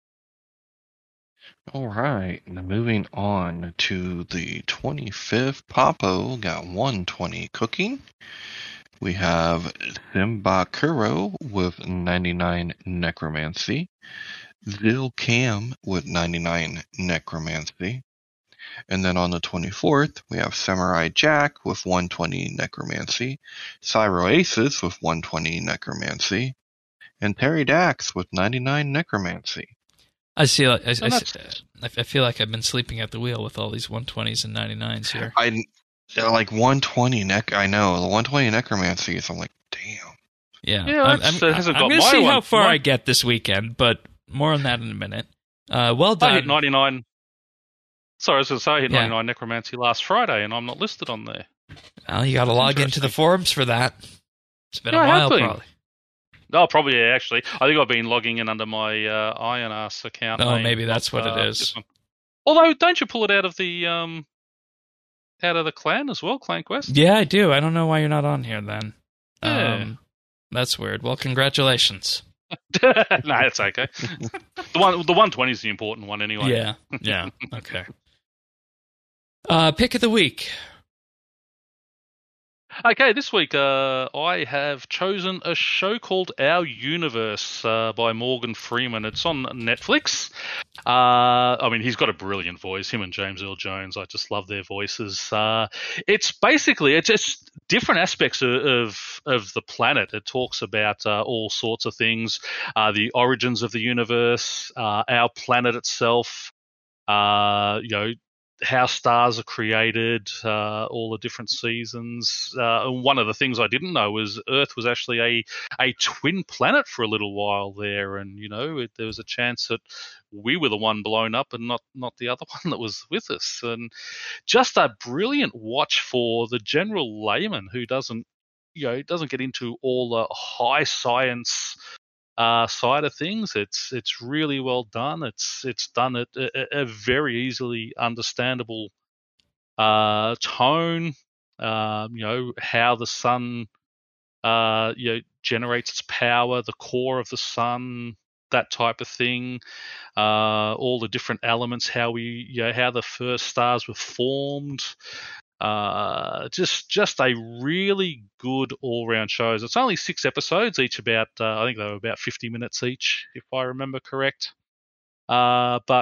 All right, now moving on to the 25th, Popo got 120 Cooking, We have Simbakuro with 99 Necromancy. Zil Cam with 99 Necromancy. And then on the 24th, we have Samurai Jack with 120 Necromancy. Cyro Aces with 120 Necromancy. And Terry Dax with 99 Necromancy. I see. I feel like I've been sleeping at the wheel with all these 120s and 99s here. Like 120 I know, the 120 Necromancies. I'm like, damn. Yeah. I'm going to see how far I get this weekend, but more on that in a minute. Well done. I hit 99. Sorry, I was going to say I hit 99 Necromancy last Friday, and I'm not listed on there. Well, you got to log into the forums for that. It's been a while, probably. Oh, probably, yeah, actually. I think I've been logging in under my IronAss account. Oh, maybe that's what it is. Although, don't you pull it out of the clan as well, Clan Quest? Yeah, I do. I don't know why you're not on here then. Yeah. That's weird. Well, congratulations. No, it's okay. The 120 is the important one anyway. Yeah. Okay. Pick of the week. Okay, this week I have chosen a show called Our Universe by Morgan Freeman. It's on Netflix. I mean, he's got a brilliant voice, him and James Earl Jones. I just love their voices. It's just different aspects of the planet. It talks about all sorts of things, the origins of the universe, our planet itself, how stars are created, all the different seasons. And one of the things I didn't know was Earth was actually a twin planet for a little while there, and there was a chance that we were the one blown up and not the other one that was with us. And just a brilliant watch for the general layman who doesn't get into all the high science side of things. It's really well done. It's done at a very easily understandable tone. How the sun generates its power, the core of the sun, that type of thing. All the different elements, how the first stars were formed. Just a really good all-round show. It's only 6 episodes, each about I think they were about 50 minutes each, if I remember correct. But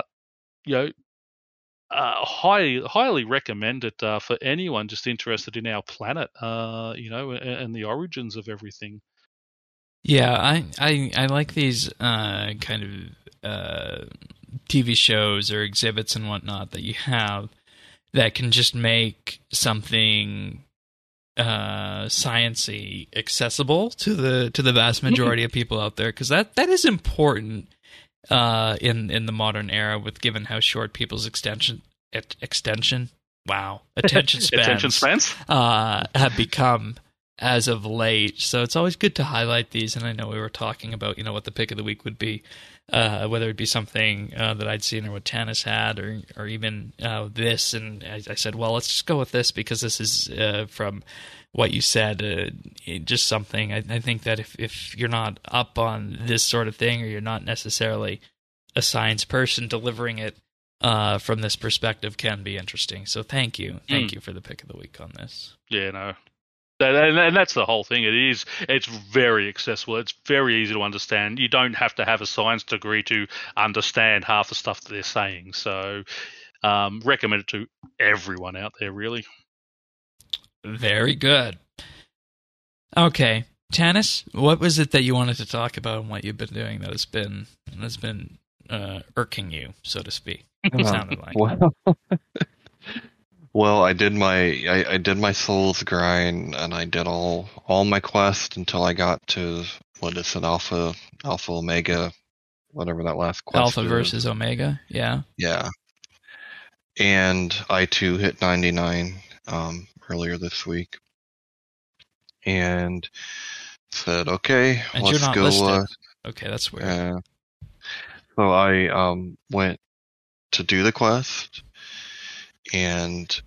highly recommend it for anyone just interested in our planet, and the origins of everything. Yeah, I like these kind of TV shows or exhibits and whatnot that you have that can just make something science-y accessible to the vast majority of people out there, because that is important in the modern era, with given how short people's attention spans have become as of late. So it's always good to highlight these. And I know we were talking about what the pick of the week would be, whether it be something that I'd seen or what Tanis had, or even this. And I said, well, let's just go with this because this is from what you said, just something. I think that if you're not up on this sort of thing, or you're not necessarily a science person, delivering it from this perspective can be interesting. So thank you for the pick of the week on this. Yeah, no. And that's the whole thing. It's very accessible. It's very easy to understand. You don't have to have a science degree to understand half the stuff that they're saying. So recommend it to everyone out there, really. Very good. Okay. Tanis, what was it that you wanted to talk about and what you've been doing that has been irking you, so to speak? It sounded like. Well, I did my Souls grind, and I did all my quests until I got to, what is it, Alpha Omega, whatever that last quest Alpha versus Omega, yeah. Yeah. And I too hit 99 earlier this week. And said, okay, and let's you're not go. Listed. Okay, that's weird. So I went to do the quest, and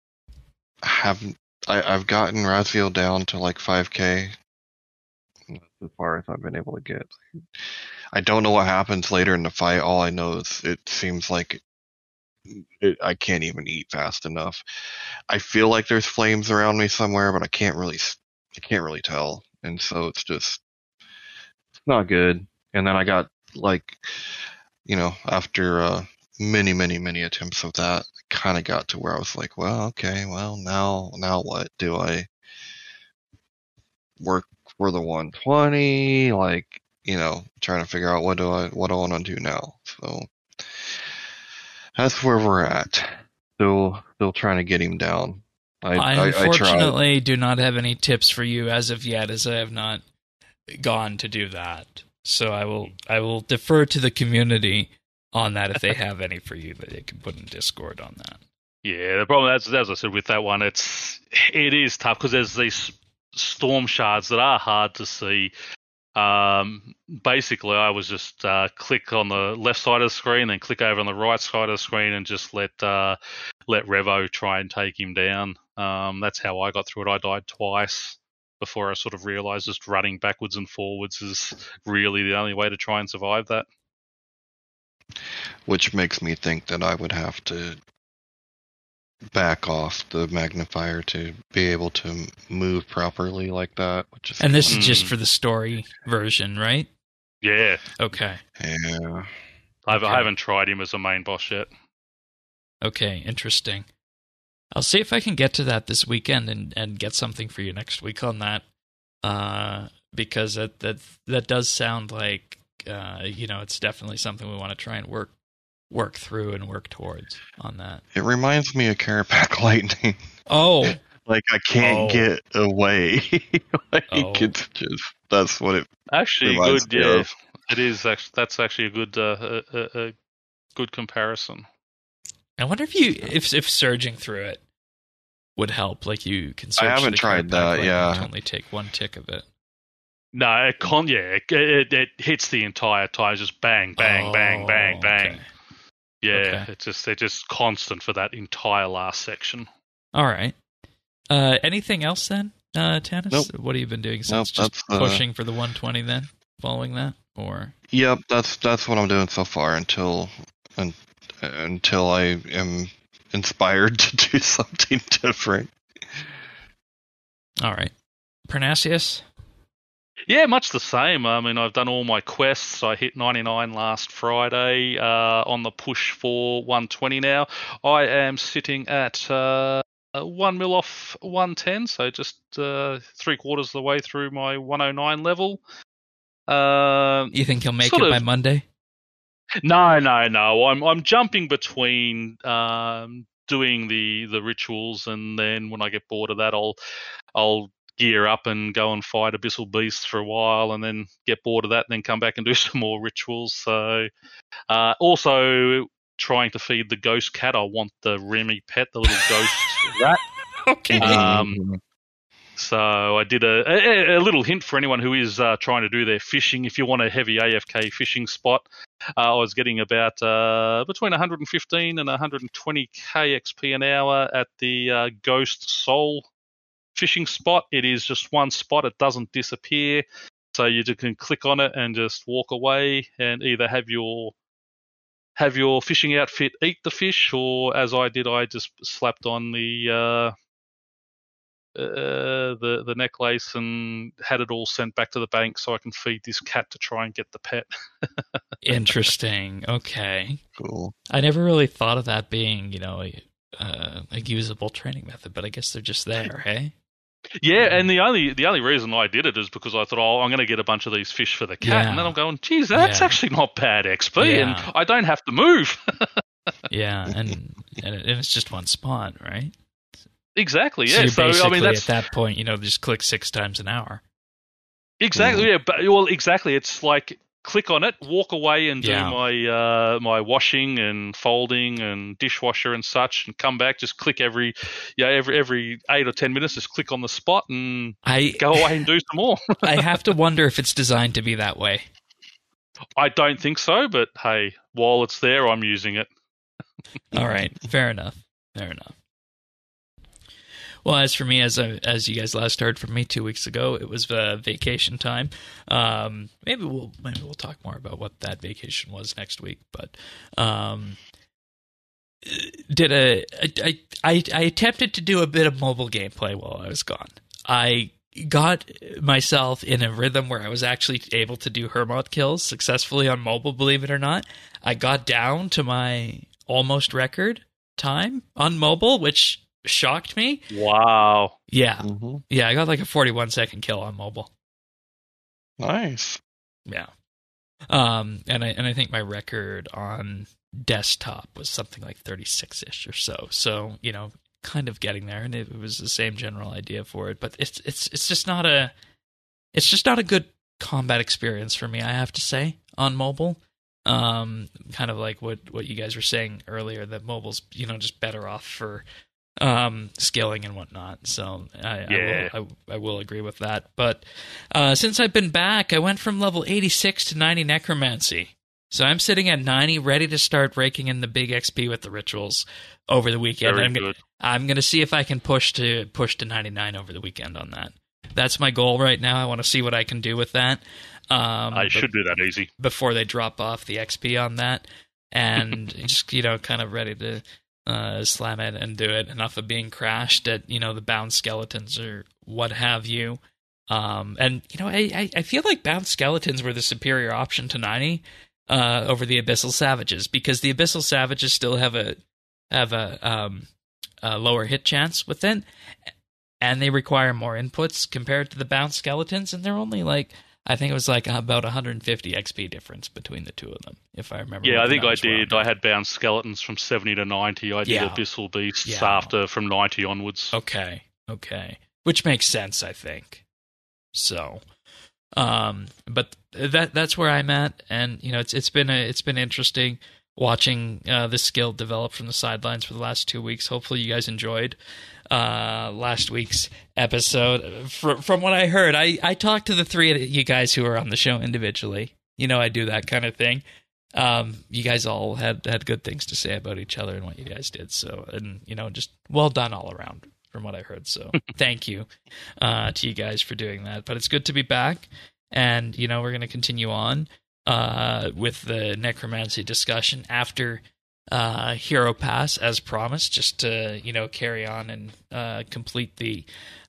I've gotten Raziel down to like 5k. That's as far as I've been able to get. I don't know what happens later in the fight. All I know is it seems like I can't even eat fast enough. I feel like there's flames around me somewhere, but I can't really I can't really tell, and so it's just not good. And then I got like, after many, many, many attempts of that, I kind of got to where I was like, well, okay, well now what? Do I work for the 120? Like, trying to figure out what do I want to do now. So that's where we're at. Still trying to get him down. I unfortunately do not have any tips for you as of yet, as I have not gone to do that. So I will defer to the community on that if they have any for you that they can put in Discord on that. Yeah, the problem, as I said with that one, it is tough because there's these storm shards that are hard to see. Basically, I was just click on the left side of the screen, then click over on the right side of the screen, and just let Revo try and take him down. That's how I got through it. I died twice before I sort of realised just running backwards and forwards is really the only way to try and survive that. Which makes me think that I would have to back off the magnifier to be able to move properly like that. And this is just for the story version, right? Yeah. Okay. Yeah. I haven't tried him as a main boss yet. Okay, interesting. I'll see if I can get to that this weekend and get something for you next week on that. Because that does sound like it's definitely something we want to try and work through and work towards on that. It reminds me of Carapac Lightning. Oh. Like I can't get away. It's just, that's what it actually good. Yeah, it is. That's actually a good a good comparison. I wonder if surging through it would help. Like you can surge. I haven't tried that. Yeah, only take one tick of it. No, it hits the entire time. Just bang, bang, bang, bang, bang. Okay. Yeah, okay. They're just constant for that entire last section. All right. Anything else then, Tanis? Nope. What have you been doing since? Just pushing for the 120 then? Following that? Or? Yep, that's what I'm doing so far until I am inspired to do something different. All right. Parnassius? Yeah, much the same. I mean, I've done all my quests. I hit 99 last Friday on the push for 120 now. I am sitting at 1 mil off 110, so just 3/4 of the way through my 109 level. You think you'll make it by Monday? No. I'm jumping between doing the rituals, and then when I get bored of that, I'll gear up and go and fight Abyssal Beasts for a while, and then get bored of that, and then come back and do some more rituals. So, also trying to feed the ghost cat. I want the Remy pet, the little ghost rat. Okay. So I did a little hint for anyone who is trying to do their fishing. If you want a heavy AFK fishing spot, I was getting about between 115 and 120k XP an hour at the Ghost Soul fishing spot. It is just one spot. It doesn't disappear. So you can click on it and just walk away and either have your fishing outfit eat the fish, or as I did, I just slapped on the necklace and had it all sent back to the bank so I can feed this cat to try and get the pet. Interesting. Okay. Cool. I never really thought of that being, a usable training method, but I guess they're just there, hey? Yeah, and the only reason I did it is because I thought, I'm going to get a bunch of these fish for the cat, and then I'm going, geez, that's actually not bad XP, and I don't have to move. Yeah, and it's just one spot, right? Exactly. Yeah. So basically, at that point, just click 6 times an hour. Exactly. Yeah. But exactly. It's like click on it, walk away, and do my washing and folding and dishwasher and such, and come back. Just click every 8 or 10 minutes. Just click on the spot and go away and do some more. I have to wonder if it's designed to be that way. I don't think so, but hey, while it's there, I'm using it. All right. Fair enough. Well, as for me, as you guys last heard from me 2 weeks ago, it was vacation time. Maybe we'll talk more about what that vacation was next week. But I attempted to do a bit of mobile gameplay while I was gone. I got myself in a rhythm where I was actually able to do Hermod kills successfully on mobile, believe it or not. I got down to my almost record time on mobile, which shocked me. Wow. Yeah. Mm-hmm. Yeah, I got like a 41-second kill on mobile. Nice. Yeah. And I think my record on desktop was something like 36-ish or so. So, kind of getting there, and it was the same general idea for it, but it's just not a good combat experience for me, I have to say, on mobile. Kind of like what you guys were saying earlier, that mobile's just better off for scaling and whatnot. So I will agree with that. But since I've been back, I went from level 86 to 90 necromancy. So I'm sitting at 90, ready to start raking in the big XP with the rituals over the weekend. I'm going to see if I can push to 99 over the weekend on that. That's my goal right now. I want to see what I can do with that. I should do that easy before they drop off the XP on that, and just kind of ready to slam it and do it. Enough of being crashed at the bound skeletons or what have you. And I feel like bound skeletons were the superior option to 90 over the Abyssal Savages, because the Abyssal Savages still have a lower hit chance with it, and they require more inputs compared to the bound skeletons, and they're only like, I think it was like about 150 XP difference between the two of them, if I remember. Yeah, I think I did. I had bound skeletons from 70 to 90. I did Abyssal Beasts after from 90 onwards. Okay. Which makes sense, I think. So, but that's where I'm at, and it's been interesting watching this skill develop from the sidelines for the last 2 weeks. Hopefully you guys enjoyed last week's episode. From what I heard, I talked to the three of you guys who are on the show individually. I do that kind of thing. You guys all had good things to say about each other and what you guys did. So, and just well done all around from what I heard. So thank you to you guys for doing that. But it's good to be back, and we're going to continue on with the necromancy discussion after Hero Pass, as promised, just to carry on and complete the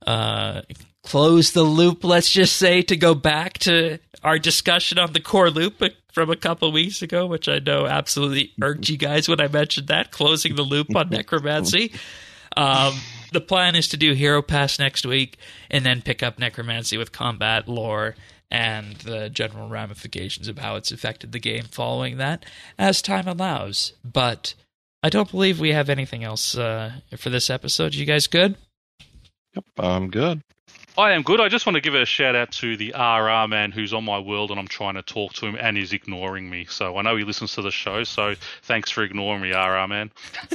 close the loop, let's just say, to go back to our discussion on the core loop from a couple weeks ago, which I know absolutely irked you guys when I mentioned that, closing the loop on necromancy. The plan is to do Hero Pass next week and then pick up necromancy with combat, lore, and the general ramifications of how it's affected the game following that, as time allows. But I don't believe we have anything else for this episode. You guys good? Yep, I'm good. I am good. I just want to give a shout out to the RR man who's on my world, and I'm trying to talk to him, and he's ignoring me. So I know he listens to the show, so thanks for ignoring me, RR man.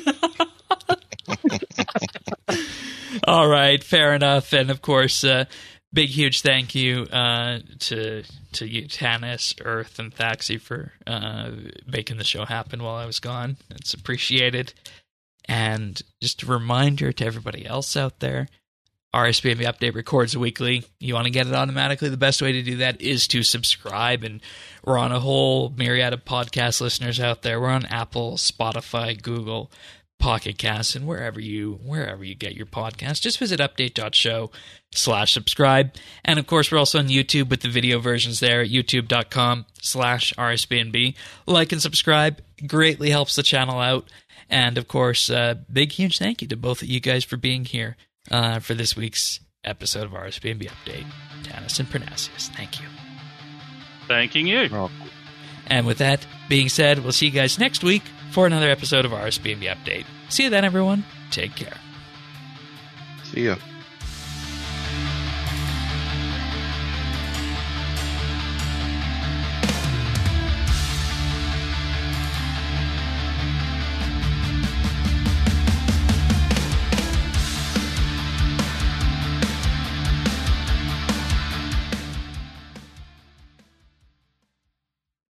All right, fair enough. And of course, big, huge thank you to you, Tanis, Earth, and Thaxi for making the show happen while I was gone. It's appreciated. And just a reminder to everybody else out there, RSBNB Update records weekly. You want to get it automatically, the best way to do that is to subscribe. And we're on a whole myriad of podcast listeners out there. We're on Apple, Spotify, Google, Pocket Casts, and wherever you get your podcast. Just visit update.show/subscribe. And of course, we're also on YouTube with the video versions there at youtube.com/RSBNB. Like and subscribe. Greatly helps the channel out. And of course, big, huge thank you to both of you guys for being here for this week's episode of RSBNB Update. Tanis and Pernasius, thank you. Thanking you. Oh. And with that being said, we'll see you guys next week for another episode of RSBNB Update. See you then, everyone. Take care. See ya.